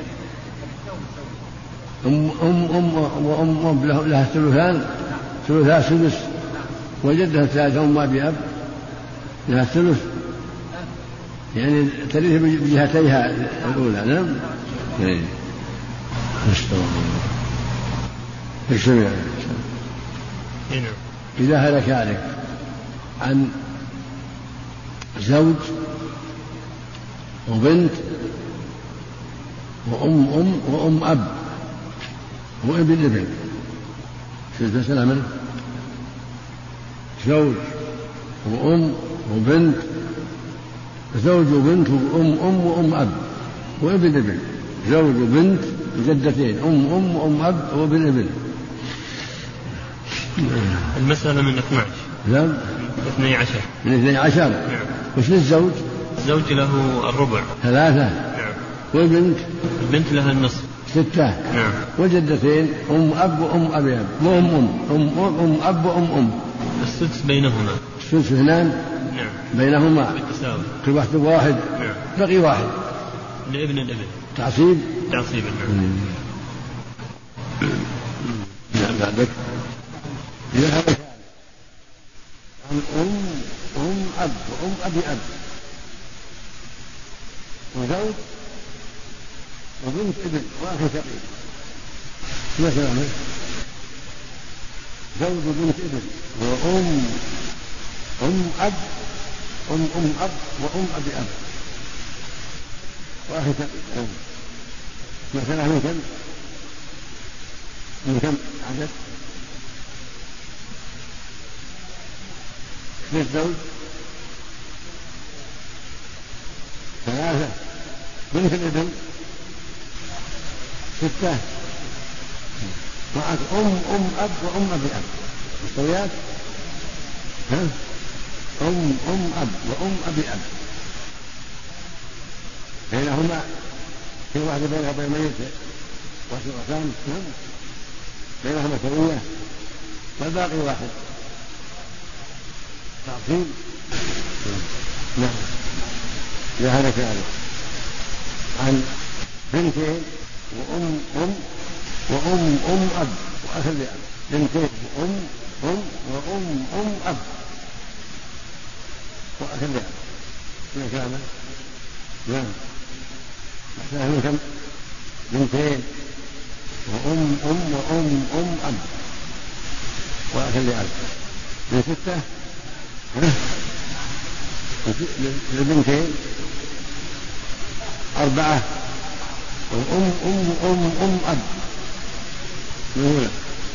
أم أم أم وأم أم لها ثلثان ثلثها سدس وجدها الثالثة أم أبي أب لها الثلث يعني ترث بجهتيها الأولى. نعم. اجتمع إذا هلك هالك عن زوج وبنت وأم أم وأم أب وابن ابن شو المسألة منه؟ زوج وأم وبنت زوج وبنت وأم أم وأم أب وابن ابن زوج وبنت جدتين أم أم وأم أب وابن ابن. المسألة من اثني عشر. نعم. اثني عشر. من اثني عشر. نعم. وش للزوج؟ الزوج له الربع. ثلاثة. نعم. والبنت؟ البنت لها النصف. ستة. نعم. وجدتين أم أب وأم أبي أب وأم أم أم أم أم أب وأم أم. السدس بينهما. السدس اثنان. نعم. بينهما بالتساوي. كل واحد واحد. نعم. بقي واحد. لابن الابن. تعصيب. تعصيب. نعم. نعم. بعدك إذا هذا عن أم أم أب وأم أبي أب وزوج وبنت ابن وأخي شقيق ما كلامه زوج وبنت ابن وأم أم أب أم أم أب وأم أبي أب وأخي شقيق ما كلامه كم من كم عدد للزوج ثلاثة بنت الابن ستة معك أم أم أب وأم أبي أب مستويات ها أم أم أب وأم أبي أب بينهما في واحدة بينها وبين ميت وثلثان بينهما سوية والباقي واحد تعصيب. نعم. لهذا كذلك عن بنتين وأم أم وأم أم أب وأخ لأب بنتين وأم أم وأم أم أب وأخ لأب ما كان. نعم. أحسن كم بنتين وأم أم وأم أم أب وأخ لأب من ستة للبنتين أربعة وأم أم أم أم أب نقول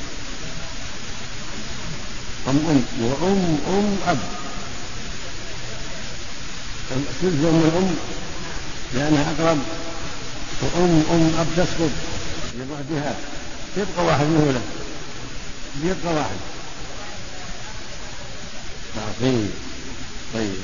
أم أم وأم أم أب الثلث أم الأم لأنها أقرب وأم أم أب تسقط لبعدها يبقى واحد مهولة يبقى واحد طيب طيب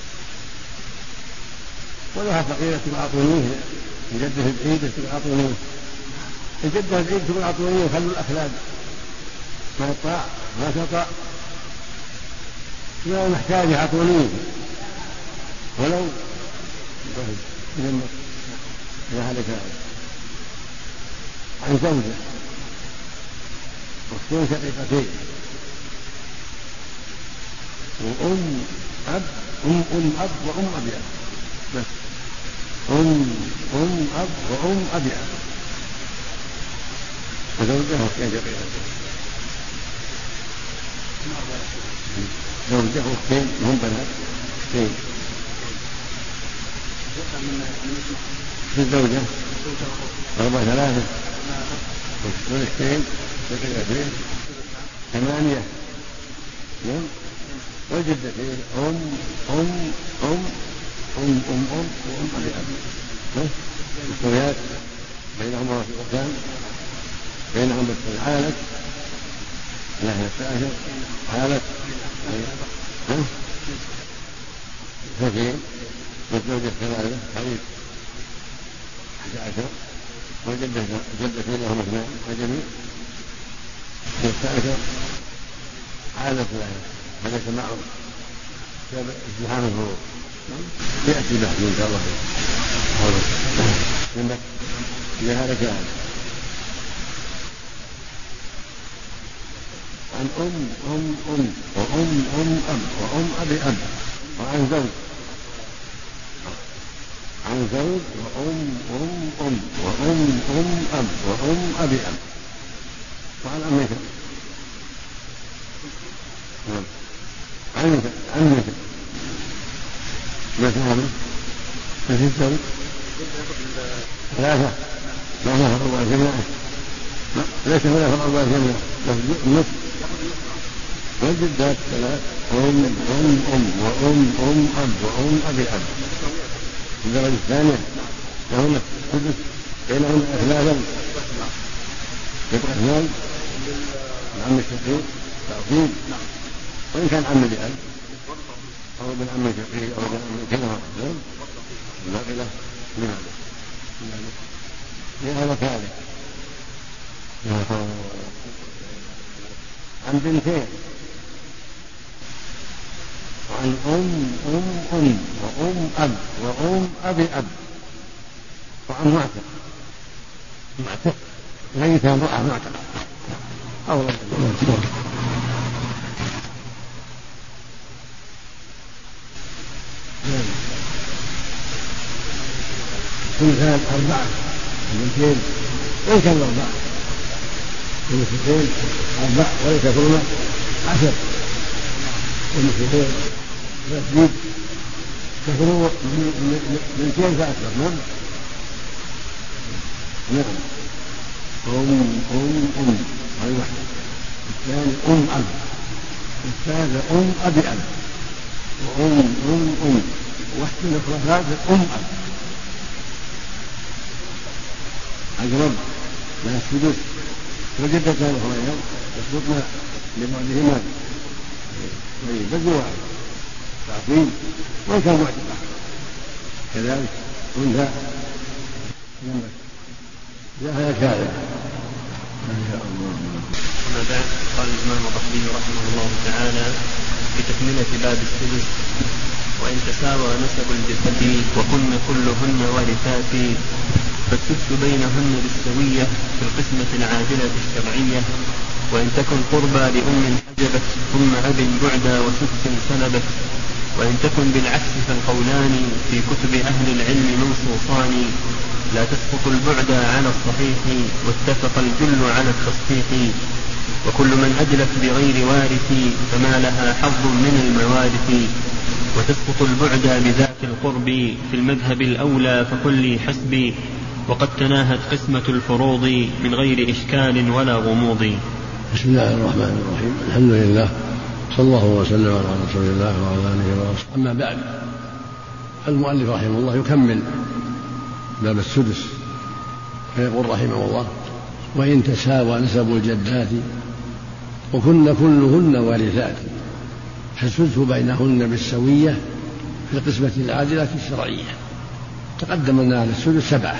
ولها فقيرة أعطونيه الجدة العيد أعطونيه الجدة العيد تقول أعطونيه وخلوا الأخلاد ما يطاع ما تطاع لا محتاج أعطونيه ولو إذا هلك عن زوجة واختين شقيقتين وأم أب أم أم أب وأم أبي أب بس أم أم أب وأم أبي أب وزوجها واختين شقيقتين زوجها واختين هم بنات اثنين في الزوجة أربعة ثلاثة والاثنين شقيقتين ثمانية نعم والجدتين أم أم أم أم أم أم وأم أبي أب مستويات بينهما في الأركان بينهما بس عالت ناحية الثالثة عالت اثنتين والزوجة الثلاثة حديث أحد عشر والجدتين لهما اثنان وجميع الثالثة عالت هذا سماع ازدحام الفروض يأتي بحث إن شاء الله لهذا كان عن أم أم أم وأم أم أب وأم أبي أب وعن زوج عن زوج وأم أم أم وأم أم أب وأم أبي أب وعن أمك عنك عنك ما تفهم ما في الزوج ثلاثة ما فيها أربعة جماعة ليس هناك أربعة جماعة النصف والجدات ثلاث أم أم أم وأم أم أب وأم أبي أب الدرجة الثانية لهن السدس بينهن ثلاثا يبقى اثنان العم الشقيق تعصيب وإن كان عم لأب أو ابن عم شقيق أو ابن عم كلمة الناقلة لهذا لهذا كذلك عن بنتين وعن أم أم أم وأم أب وأم أبي أب وعن معتق معتق ليس امرأة معتق أو ثلثان أربعة بنتين وإن كان أربعة ثلثين أربعة وليس كلمة عشر ثلثين تسديد تكون بنتين فأكثر نعم نعم أم أم أم هذه واحدة الثاني أم أب الثالثة أم أبي أب وأم أم أم واحدة أخرى ثالثة أم أب أقرب لها السدس وجدتان أخرى يسقطن لبعضهما طيب بدل واحد تعظيم وإن كان معتقا كذلك أنثى لا هذا كاذب ما شاء الله. أما بعد قال الإمام الرحبي رحمه الله تعالى في تكملة باب السدس: وإن تساوى نسب الجدة وكن كلهن وارثات فالسدس بينهن بالسوية في القسمة العادلة الشرعية، وإن تكن قربى لأم حجبت ثم أب بعدا وسدس سلبت، وإن تكن بالعكس فالقولان في كتب أهل العلم منصوصان، لا تسقط البعد على الصحيح واتفق الجل على التصحيح، وكل من أدلت بغير وارث فما لها حظ من الموارث. وتسقط البعد بذات القرب في المذهب الأولى فكل حسب، وقد تناهت قسمة الفروض من غير إشكال ولا غموض. بسم الله الرحمن الرحيم، الحمد لله، صلى الله وسلم على رسول الله وعلى آله وصحبه. أما بعد، المؤلف رحمه الله يكمل باب السدس فيقول رحمه الله: وإن تساوى نسب الجدات وكن كلهن وارثات فالسدس بينهن بالسوية في القسمة العادلة الشرعية. تقدم أن أهل السدس سبعة: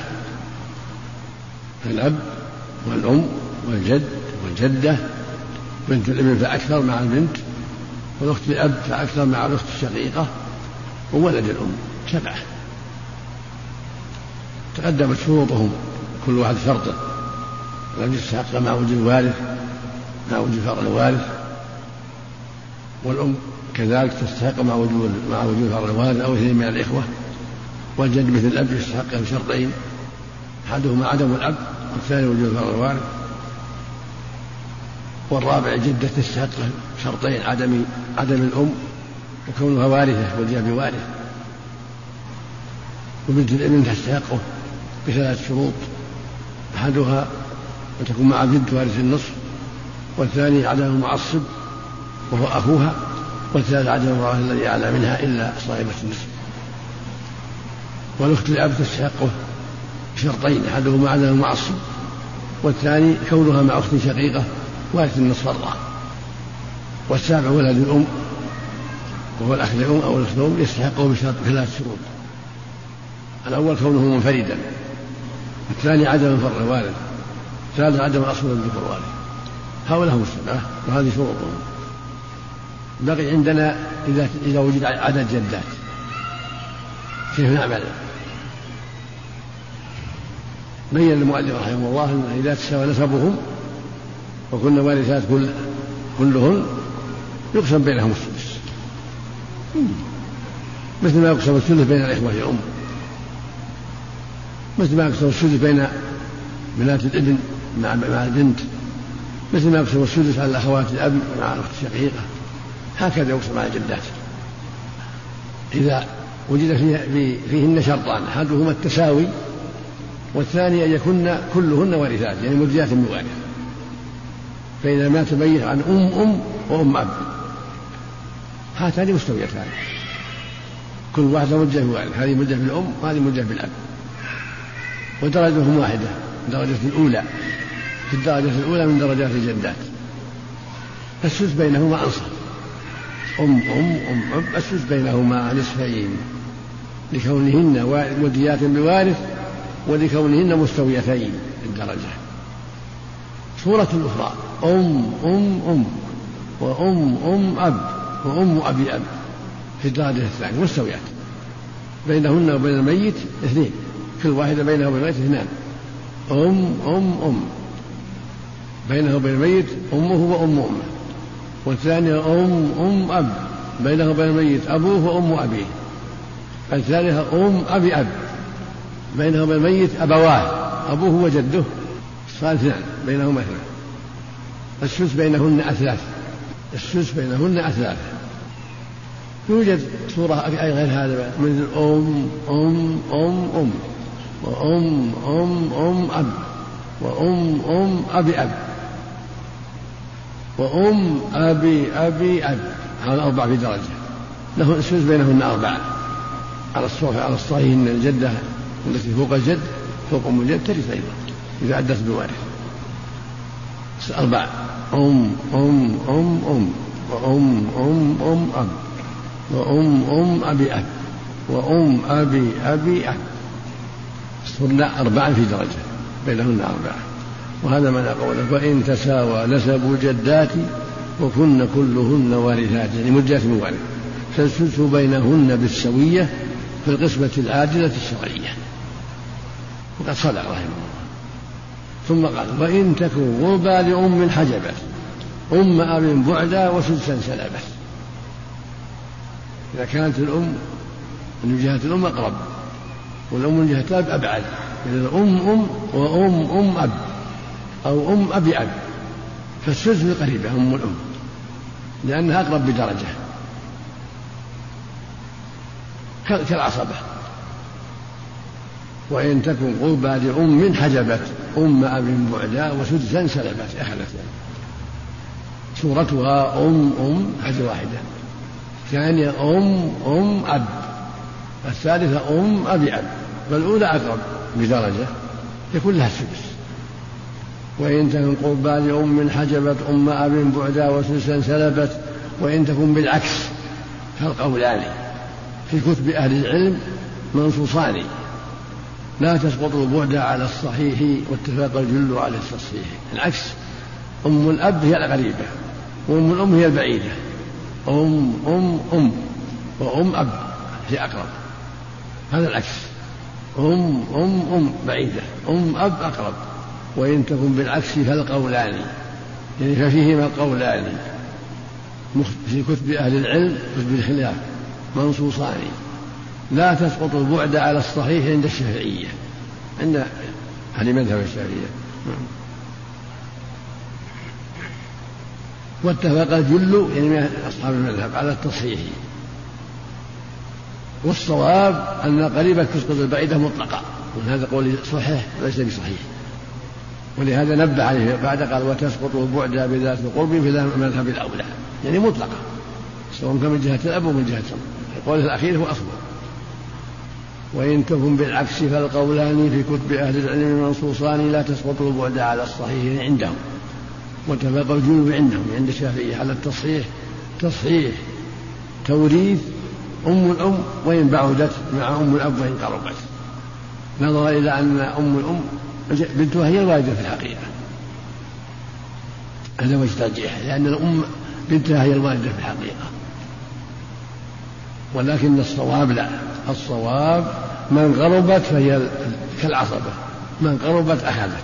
الأب والأم والجد والجدة، بنت الابن فأكثر مع البنت، والأخت الأب فأكثر مع الأخت الشقيقة، وولد الأم. سبعة. تقدمت شروطهم كل واحد شرطه: الأب يستحق مع وجود الوارث مع وجود فرع الوارث، والأم كذلك تستحق مع وجود مع وجود فرع الوارث أو اثنين من الإخوة، والجد مثل الأب يستحق بشرطين: أحدهما عدم الأب والثاني وجود فرع الوارث، والرابع جدة تستحق شرطين: عدم عدم الأم وكونها وارثة والجد بوارث، وبنت الابن تستحقه بثلاث شروط: أحدها أن تكون مع الجد وارث النصف، والثاني عدم المعصب وهو أخوها، والثالث عدم الوارث الذي أعلى منها إلا صاحبة النصف. والأخت الأب تستحقه بشرطين: أحدهما عدم المعصب، والثاني كونها مع أخت شقيقة وارث النصف فرضا. والسابع ولد الأم وهو الأخ الأم أو الأخت الأم يستحقه بشرط ثلاث شروط: الأول كونه منفردا، الثاني عدم فرع الوارث، الثالث عدم أصل الذكر الوارث. هؤلاء هم السبعة وهذه شروطهم. بقي عندنا إذا إذا وجد عدد جدات كيف نعمل؟ بين المؤلف رحمه الله أن إذا تساوى نسبهم وكن وارثات كل كلهن يقسم بينهم السدس، مثل ما يقسم الثلث بين الإخوة الأم، مثل ما يقسم السدس بين بنات الابن مع مع البنت، مثل ما يقسم السدس على الأخوات الأب مع الأخت الشقيقة. هكذا يقسم على الجدات إذا وجد فيه فيهن شرطان: أحدهما التساوي، والثاني أن يكون كلهن وارثات يعني مجزيات بوارث. فإذا مات ميت عن أم أم وأم أب هاتان مستويتان، كل واحدة مجزية بوارث، هذه مجزية بالأم وهذه مجزية بالأب، ودرجتهم واحدة، الدرجة الأولى في الدرجة الأولى من درجات الجدات. فالسدس بينهما أنصف: أم أم أم أب السدس بينهما نصفين لكونهن مجزيات بوارث ولكونهن مستويتين الدرجة. صورة الأخرى: أم أم أم وأم أم أب وأم أبي أب في الدرجة الثانية مستويات، بينهن وبين الميت اثنين، كل واحدة بينه وبين الميت اثنان: أم أم أم بينه وبين الميت أمه وأم أمه، والثانية أم أم أب بينه وبين الميت أبوه وأم أبيه، الثالثة أم أبي أب بينه وبين الميت أبواه أبوه وجده، صار اثنان بينهما اثنان. السدس بينهن أثلاث، السدس بينهن أثلاث. يوجد صورة غير هذا مثل أم أم أم أم وأم أم أم أب وأم أم أبي أب وأم أبي أبي أب، هذا أربعة في درجة. له السدس بينهن أربعة على الصوف على الصحيح إن الجدة التي فوق الجد فوق أم الجد ترث أيضا إذا عدت بوارث. أربعة: أم أم أم أم وأم أم أم أب وأم أم أبي أب وأم أبي أبي أب. صرنا أربعة في درجة بينهن أربعة. وهذا معنى قوله: وإن تساوى نسب الجدات وكن كلهن وارثات يعني مجزيات بوارث فالسدس بينهن بالسوية في القسمة العادلة الشرعية. وقد صدق رحمه الله. ثم قال: وإن تكن غربى لأم حجبت أم أب بعدا وسدسا سلبت. إذا كانت الأم من جهة الأم أقرب والأم من جهة الأب أبعد، إذا أم أم وأم أم أب أو أم أبي أب فالسدس القريبة أم الأم لأنها أقرب بدرجة كالعصبة. وإن تكن قربى لأم حجبت أم أب بعدا وسدسا سلبت أخذت. صورتها أم أم حجة واحدة، ثانية أم أم أب، الثالثة أم أبي أب، فالأولى أقرب بدرجة يكون لها السدس. وإن تكن قربى لأم حجبت أم أب بعدا وسدسا سلبت. وإن تكن بالعكس فالقولان في كتب أهل العلم منصوصان لا تسقط البعد على الصحيح واتفاق الجل على التصحيح. العكس، أم الأب هي القريبة وأم الأم هي البعيدة. أم أم أم وأم أب هي أقرب، هذا العكس. أم أم أم بعيدة، أم أب أقرب. وإن تكن بالعكس فالقولان، يعني ففيهما القولان في كتب أهل العلم كتب الخلاف منصوصان لا تسقط البعد على الصحيح عند الشافعية، عند أهل مذهب الشافعية. واتفق الجل يعني أصحاب المذهب على التصحيح. والصواب أن قريبة تسقط البعيدة مطلقة، وهذا قول صحيح ليس بصحيح، ولهذا نبه عليه بعد قال وتسقط البعد بذات القرب في المذهب الأولى، يعني مطلقة سواء كان من جهة الأب ومن جهة الأم. القول الأخير هو أصبح. وإن تكن بالعكس فالقولان في كتب أهل العلم منصوصان لا تسقط البعد على الصحيح عندهم. واتفق الجنوب عندهم عند الشافعية على التصحيح، تصحيح توريث أم الأم وإن بعدت مع أم الأب وإن قربت، نظرا إلى أن أم الأم بنتها هي الوالدة في الحقيقة، هذا وجه ترجيح، لأن الأم بنتها هي الوالدة في الحقيقة. ولكن الصواب لا، الصواب من قربت فهي كالعصبة، من قربت أخذت.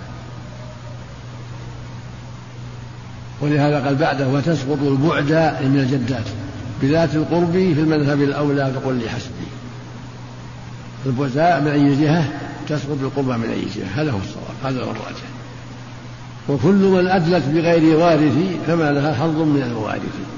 ولهذا قال بعده وتسقط البعد من الجدات بذات القرب في المذهب الأولى فقل لي حسبي. البعداء من أي جهة تسقط القربى من أي جهة، هذا هو الصواب، هذا هو الراجح. وكل من أدلت بغير وارث فما لها حظ من الوارث.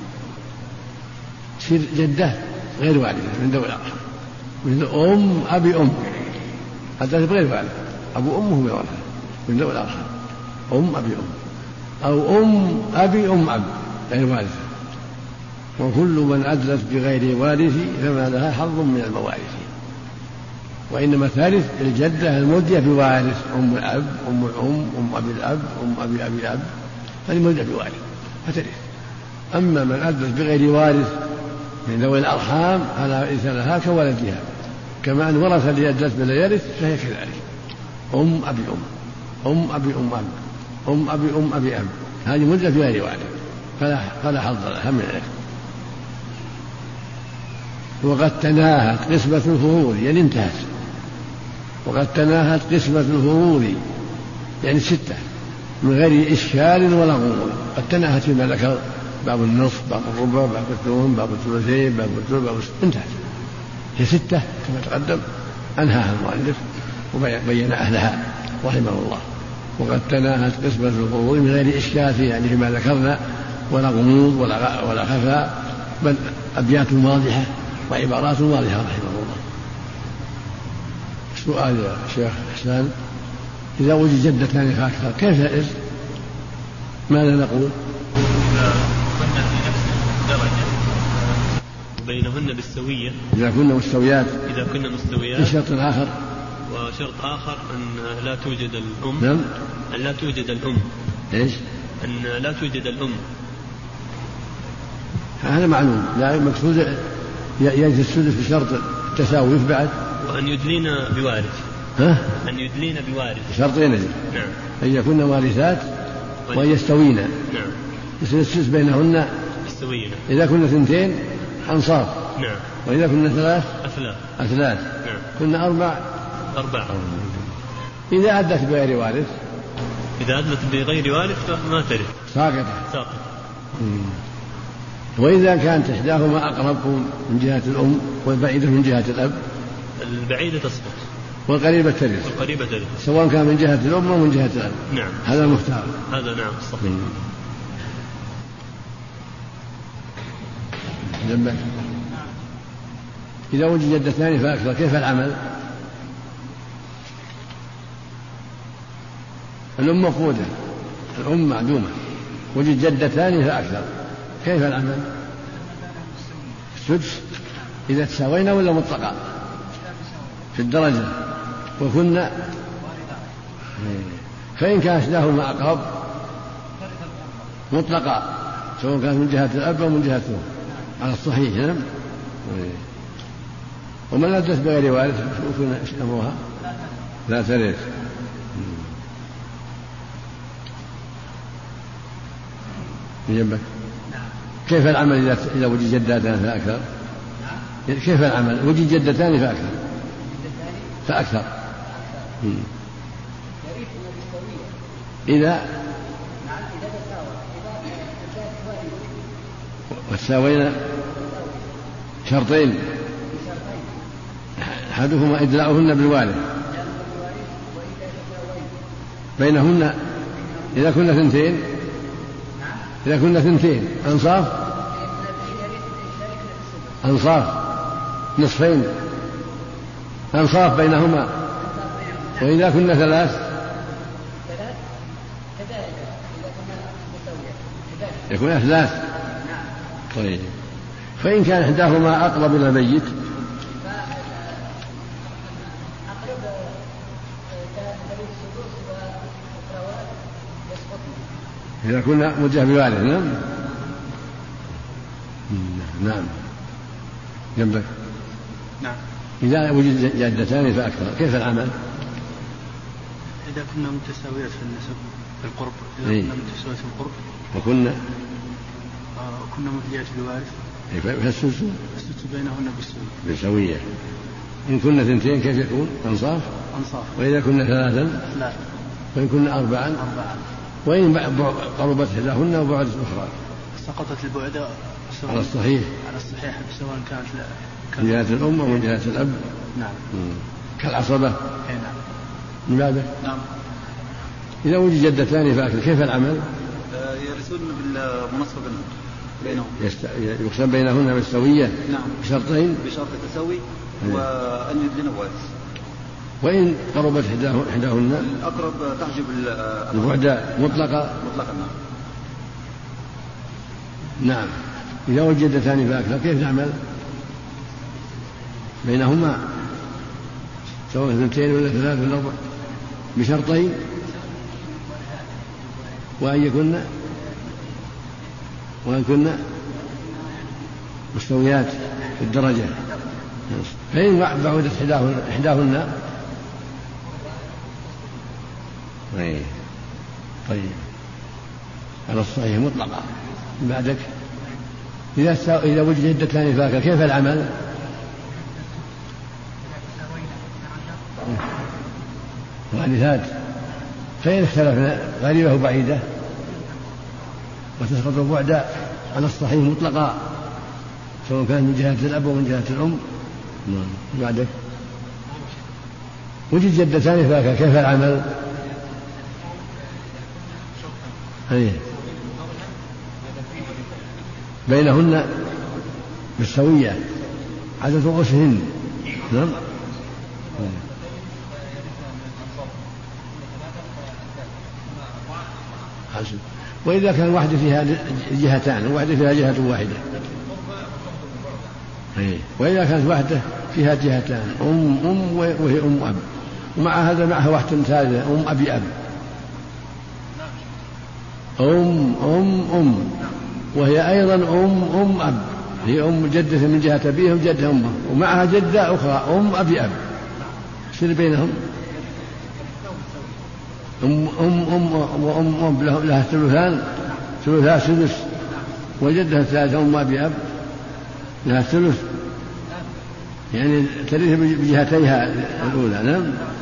تصير جدة غير وارثة من ذوي الأرحام، مثل أم أبي أم أدلت بغير وارث، أبو أمه بورثة من ذوي الأرحام، أم أبي أم، أو أم أبي أم أب غير وارثة. وكل من أدلت بغير وارث فما لها حظ من الموارث. وإنما ثالث الجدة المدية بوارث، أم الأب أم الأم أم أبي الأب أم أبي أبي الأب، هذه مدية بوارث فترث. أما من أدلت بغير وارث من ذوي الأرحام فلا إرث لها كولدها، كما أن ورث اللي أدلت بلا يرث فهي كذلك. أم أبي أم أم أبي أم أب أم أبي أم أبي أب، هذه مدة بغير وارث فلا فلا حظ لها من الإرث. وقد تناهت قسمة الفروض يعني انتهت، وقد تناهت قسمة الفروض يعني ستة من غير إشكال ولا غموض. قد تناهت فيما ذكر باب النصف باب الربع باب الثمن باب الثلثين باب الثلث باب الثلث، انتهت هي ستة كما تقدم أنهاها المؤلف وبين أهلها رحمه الله. وقد تناهت قسمة الفروض من غير إشكال يعني فيما ذكرنا ولا غموض ولا ولا خفاء، بل أبيات واضحة وعبارات واضحة رحمه الله. سؤال يا شيخ حسان، إذا وجد جدتان فأكثر كيف الإرث؟ ماذا نقول؟ إذا كنا في نفس الدرجة بينهن بالسوية، إذا كنا مستويات إذا كنا مستويات بشرط آخر، وشرط آخر أن لا توجد الأم. نعم. أن لا توجد الأم. إيش؟ أن لا توجد الأم. هذا معلوم، لا مقصود يجد السدس بشرط التساوي بعد، وأن يدلين بوارث. ها؟ أن يدلين بوارث شرطين. نعم. أن يكون وارثات وأن يستوين. نعم. يصير السدس بينهن بالسوية. إذا كنا اثنتين أنصاف. نعم. وإذا كنا ثلاث أثلاث. أثلاث. نعم. كنا أربع أربعة. إذا أدت بغير وارث، إذا أدلت بغير وارث فما ترث، ساقطة. ساقط. وإذا كانت إحداهما أقرب من جهة الأم والبعيدة من جهة الأب، البعيدة تسقط والقريبة ترث، والقريبة ترث سواء كان من جهة الأم أو من جهة الأب. نعم. هذا المختار. هذا نعم صحيح. جنبك. إذا وجد جدتان فأكثر كيف العمل؟ الأم مفقودة، الأم معدومة، وجد جدتان فأكثر كيف العمل؟ السدس إذا تساوينا ولا مطلقا في الدرجة وكنا، فإن كان إحداهما أقرب مطلقا سواء كان من جهة الأب أو من جهة الأم على الصحيح. نعم. ومن لدت بغير وارث يكون أمرها لا ترث. يجبك. كيف العمل إذا إذا وجد جدتان فأكثر؟ كيف العمل؟ وجد جدتان فأكثر فأكثر إذا وتساوينا شرطين أحدهما إدلاؤهن بالوارث بينهن إذا كنا ثنتين إذا كنا ثنتين أنصاف أنصاف نصفين أنصاف بينهما، وإذا كنا ثلاث يكون ثلاث. طيب فإن كان إحداهما أقرب إلى الميت إذا كنا موجه بوارث. نعم. نعم جنبك. نعم. إذا وجد جدتان فأكثر كيف العمل؟ إذا كنا متساويات في النسب في القرب إذا إيه؟ كنا متساويات في القرب وكنا آه كنا مدليات بالوارث فالسدس السدس بينهن بالسوية بالسوية. إن كنا ثنتين كيف يكون؟ أنصاف. أنصاف. وإذا كنا ثلاثا ثلاثة. وإن كنا أربعا أربعة. وإن قربت إحداهن وبعدت الأخرى سقطت البعد على الصحيح على الصحيح سواء كانت من جهة الأم أو من جهة الأب. نعم. كالعصبة. أي نعم. من بعده. نعم. إذا وجد جدتان فأكثر كيف العمل؟ يرثون بالمنصف بينهم يقسم بينهن بالسوية. نعم. بشرطين بشرط التساوي وأن يدلن وارث. وإن قربت إحداهن الأقرب تحجب البعد مطلقا مطلقا. نعم. إذا وجد جدتان فأكثر كيف نعمل؟ بينهما سواء اثنتين ولا ثلاث ولا أربع بشرطين وأن يكن وأن كنا مستويات في الدرجة. فإن بعدت إحداهن طيب طيب على الصحيح مطلقا. بعدك إذا إذا وجد جدتان فأكثر كيف العمل؟ وارثات. فإن اختلفنا غريبة وبعيدة وتسقط البعد على الصحيح مطلقا سواء كان من جهة الأب ومن جهة الأم. بعدك وجد جدتان فأكثر كيف العمل؟ هي. بينهن بالسوية عدد رؤوسهن. نعم. حسن. وإذا كان واحدة فيها جهتان وواحدة فيها جهة واحدة. هي. وإذا كانت واحدة فيها جهتان أم أم وهي أم أب ومع هذا معها واحدة ثالثة أم أبي أب أم أم أم وهي أيضا أم أم أب هي أم جدة من جهة أبيها وجدة أمه ومعها جدة أخرى أم أبي أب يصير بينهم أم أم أم وأم أم لها ثلثان ثلثها سدس وجدها الثالثة أم أبي أب لها الثلث يعني ترث بجهتيها الأولى. نعم.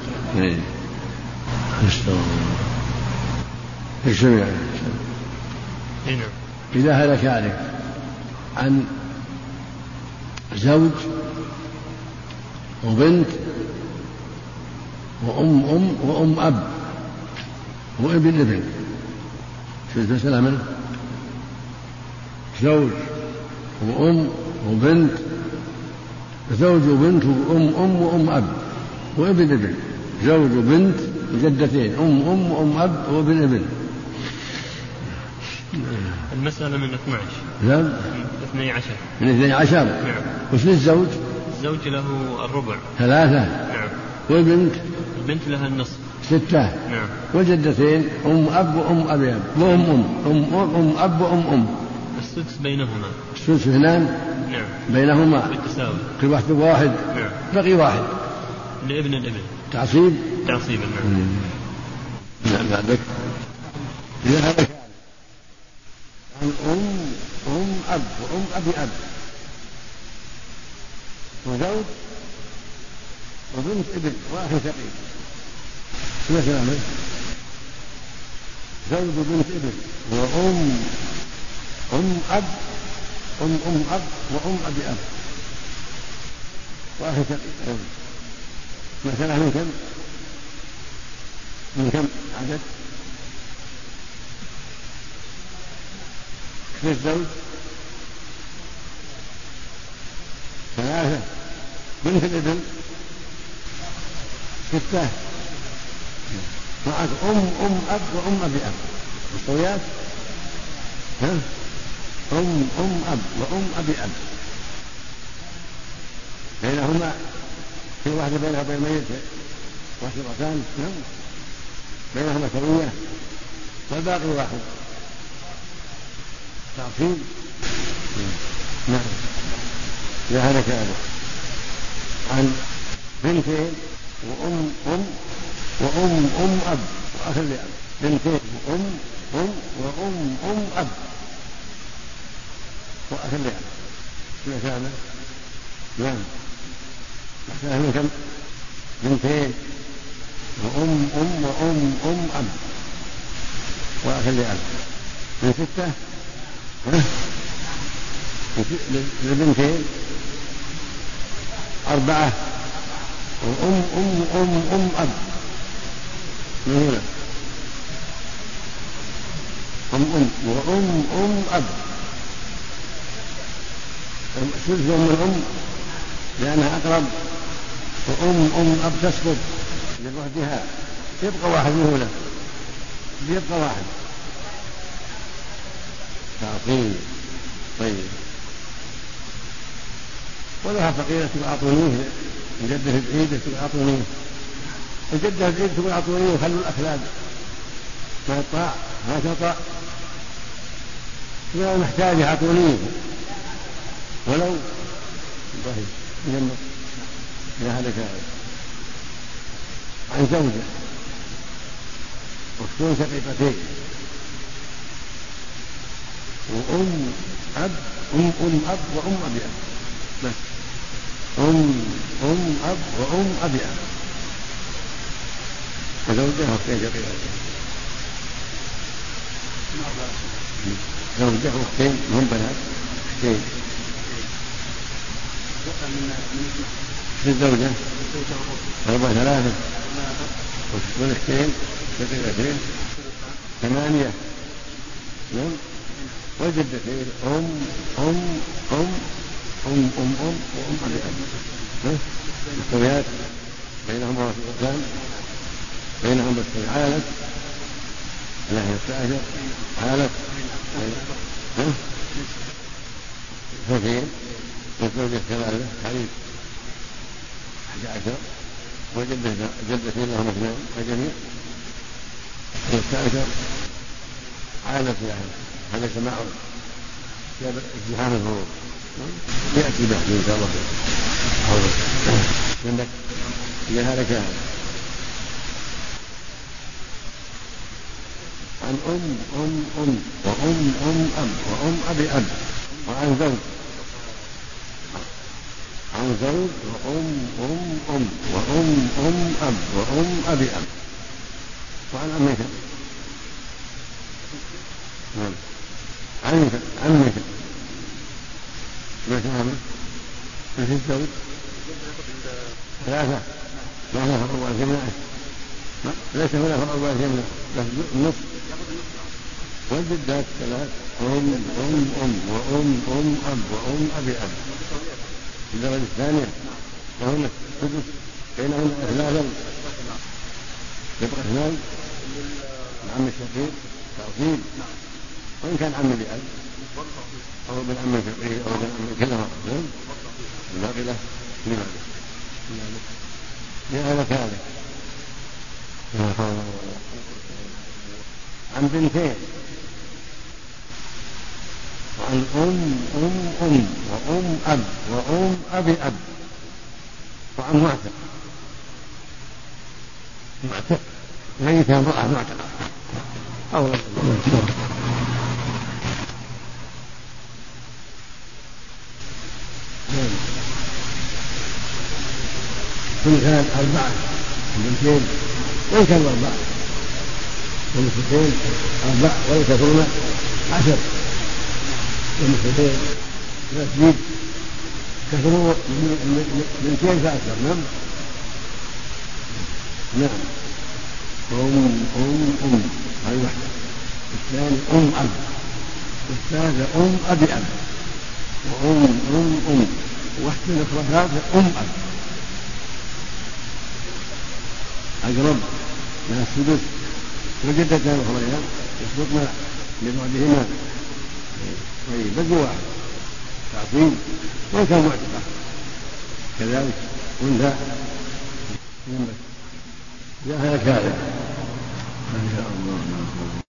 اجتمع. إذا هلك هالك عن زوج وبنت وأم أم وأم أب وابن ابن شو المسألة منه؟ زوج وأم وبنت، زوج وبنت وأم أم وأم أب وابن ابن، زوج وبنت وجدتين، أم أم وأم أب وابن ابن. المسألة من اثني عشر. نعم. من اثني عشر. من اثني عشر. نعم. وش للزوج؟ الزوج له الربع. ثلاثة. نعم. والبنت؟ البنت لها النصف. ستة. نعم. وجدتين أم أب وأم أب أب وأم أم أم أم أم أب وأم أم. السدس بينهما. السدس اثنان. نعم. بينهما بالتساوي. كل واحد واحد. نعم. بقي واحد. لابن الابن. تعصيب. تعصيبا. نعم. نعم بعدك. إذا هذا كان عن أم أم أب وأم أبي أب وزوج وبنت ابن وأخي شقيق. شو كلامه؟ زوج وبنت ابن وأم أم أب أم أم أب وأم أبي أب وأخي شقيق. مثلا من كم؟ من كم عدد؟ للزوج ثلاثة. بنت الابن ستة. معك أم أم أب وأم أبي أب مستويات. ها أم أم أب وأم أبي أب بينهما في واحدة بينها وبين الميت وشرتان. نعم بينهما سوية والباقي واحد تعصيب. نعم. لهذا كان عن بنتين وأم أم وأم أم أب وأخ لأب. بنتين وأم أم وأم أم أب وأخ لأب. كيف كان؟ نعم. مثلا من كم؟ بنتين وأم أم وأم أم أب وأخ لأب. من ستة. لبنتين أربعة وأم أم أم أم أب من هنا أم أم وأم أم أب. ثلث أم الأم لأنها أقرب وأم أم أب تسقط لوحدها يبقى واحد من هنا يبقى واحد تعطيل. طيب ولها فقيرة تقول أعطونيه الجدة في العيد تقول أعطونيه الجدة في العيد تقول أعطونيه وخلوا الأخلاد ما يطاع ما تطاع لا محتاجة أعطونيه ولو طيب جنب إلى هذا كان عن زوجة واختون شقيقتين وأم أب أم أم أب وأم أبي أب بس أم أم أب وأم أبي أب وزوجها أختين شقيقتين زوجها أختين هم بنات أختين. في الزوجة أربعة ثلاثة والأختين شقيقتين ثمانية. نعم. والجدتين أم أم أم أم أم أم وأم أبي أب مستويات بينهما وسطان بينهما بس عالت لا هي السائلة عالت ها ففين والزوجة ثلاثة حديث أحد عشر وجدتين لهم اثنان الجميع والسائلة عالت يعني هذا سماع ازدحام الفروض يأتي بحث إن شاء الله عندك إلى هذا كان عن أم أم أم وأم أم أب وأم أبي أب وعن زوج عن زوج وأم أم أم وأم أم أب وأم أبي أب وعن أمك. نعم. عنك عنك ما تعمل ما في الزوج ثلاثة ما له فرق ولا جملة ليس هنا فرق ولا جملة بس النصف والجدات ثلاث أم أم أم وأم أم أب وأم أبي أب. في الدرجة الثانية وهنا السدس بينهن إخلالا يبقى اثنان العم الشقيق تعصيب وإن كان عم لأب أو ابن عم الشقيق أو ابن عم كلها نعم الباقي له لماذا؟ لهذا كذلك عن بنتين وعن أم أم أم وأم أب وأم أبي أب وعن معتق معتق يعني كان امرأة معتقة أو كل كان أربعة بنتين وإن كانوا أربعة والنسختين أربع ويكثرون عشر والنسختين تسديد كثروا بنتين فأكثر. نعم نعم أم أم أم هذه واحدة الثاني أم أب والثالثة أم أبي أب وأم أم أم واحدة أخرى ثالثة أم أب أقرب من السدس وجدتان أخريان يسبقن لبعدهما طيب بقي واحد تعصيب وإن كان معتقة كذلك أنثى ينبت لا هذا كاذب ما شاء الله.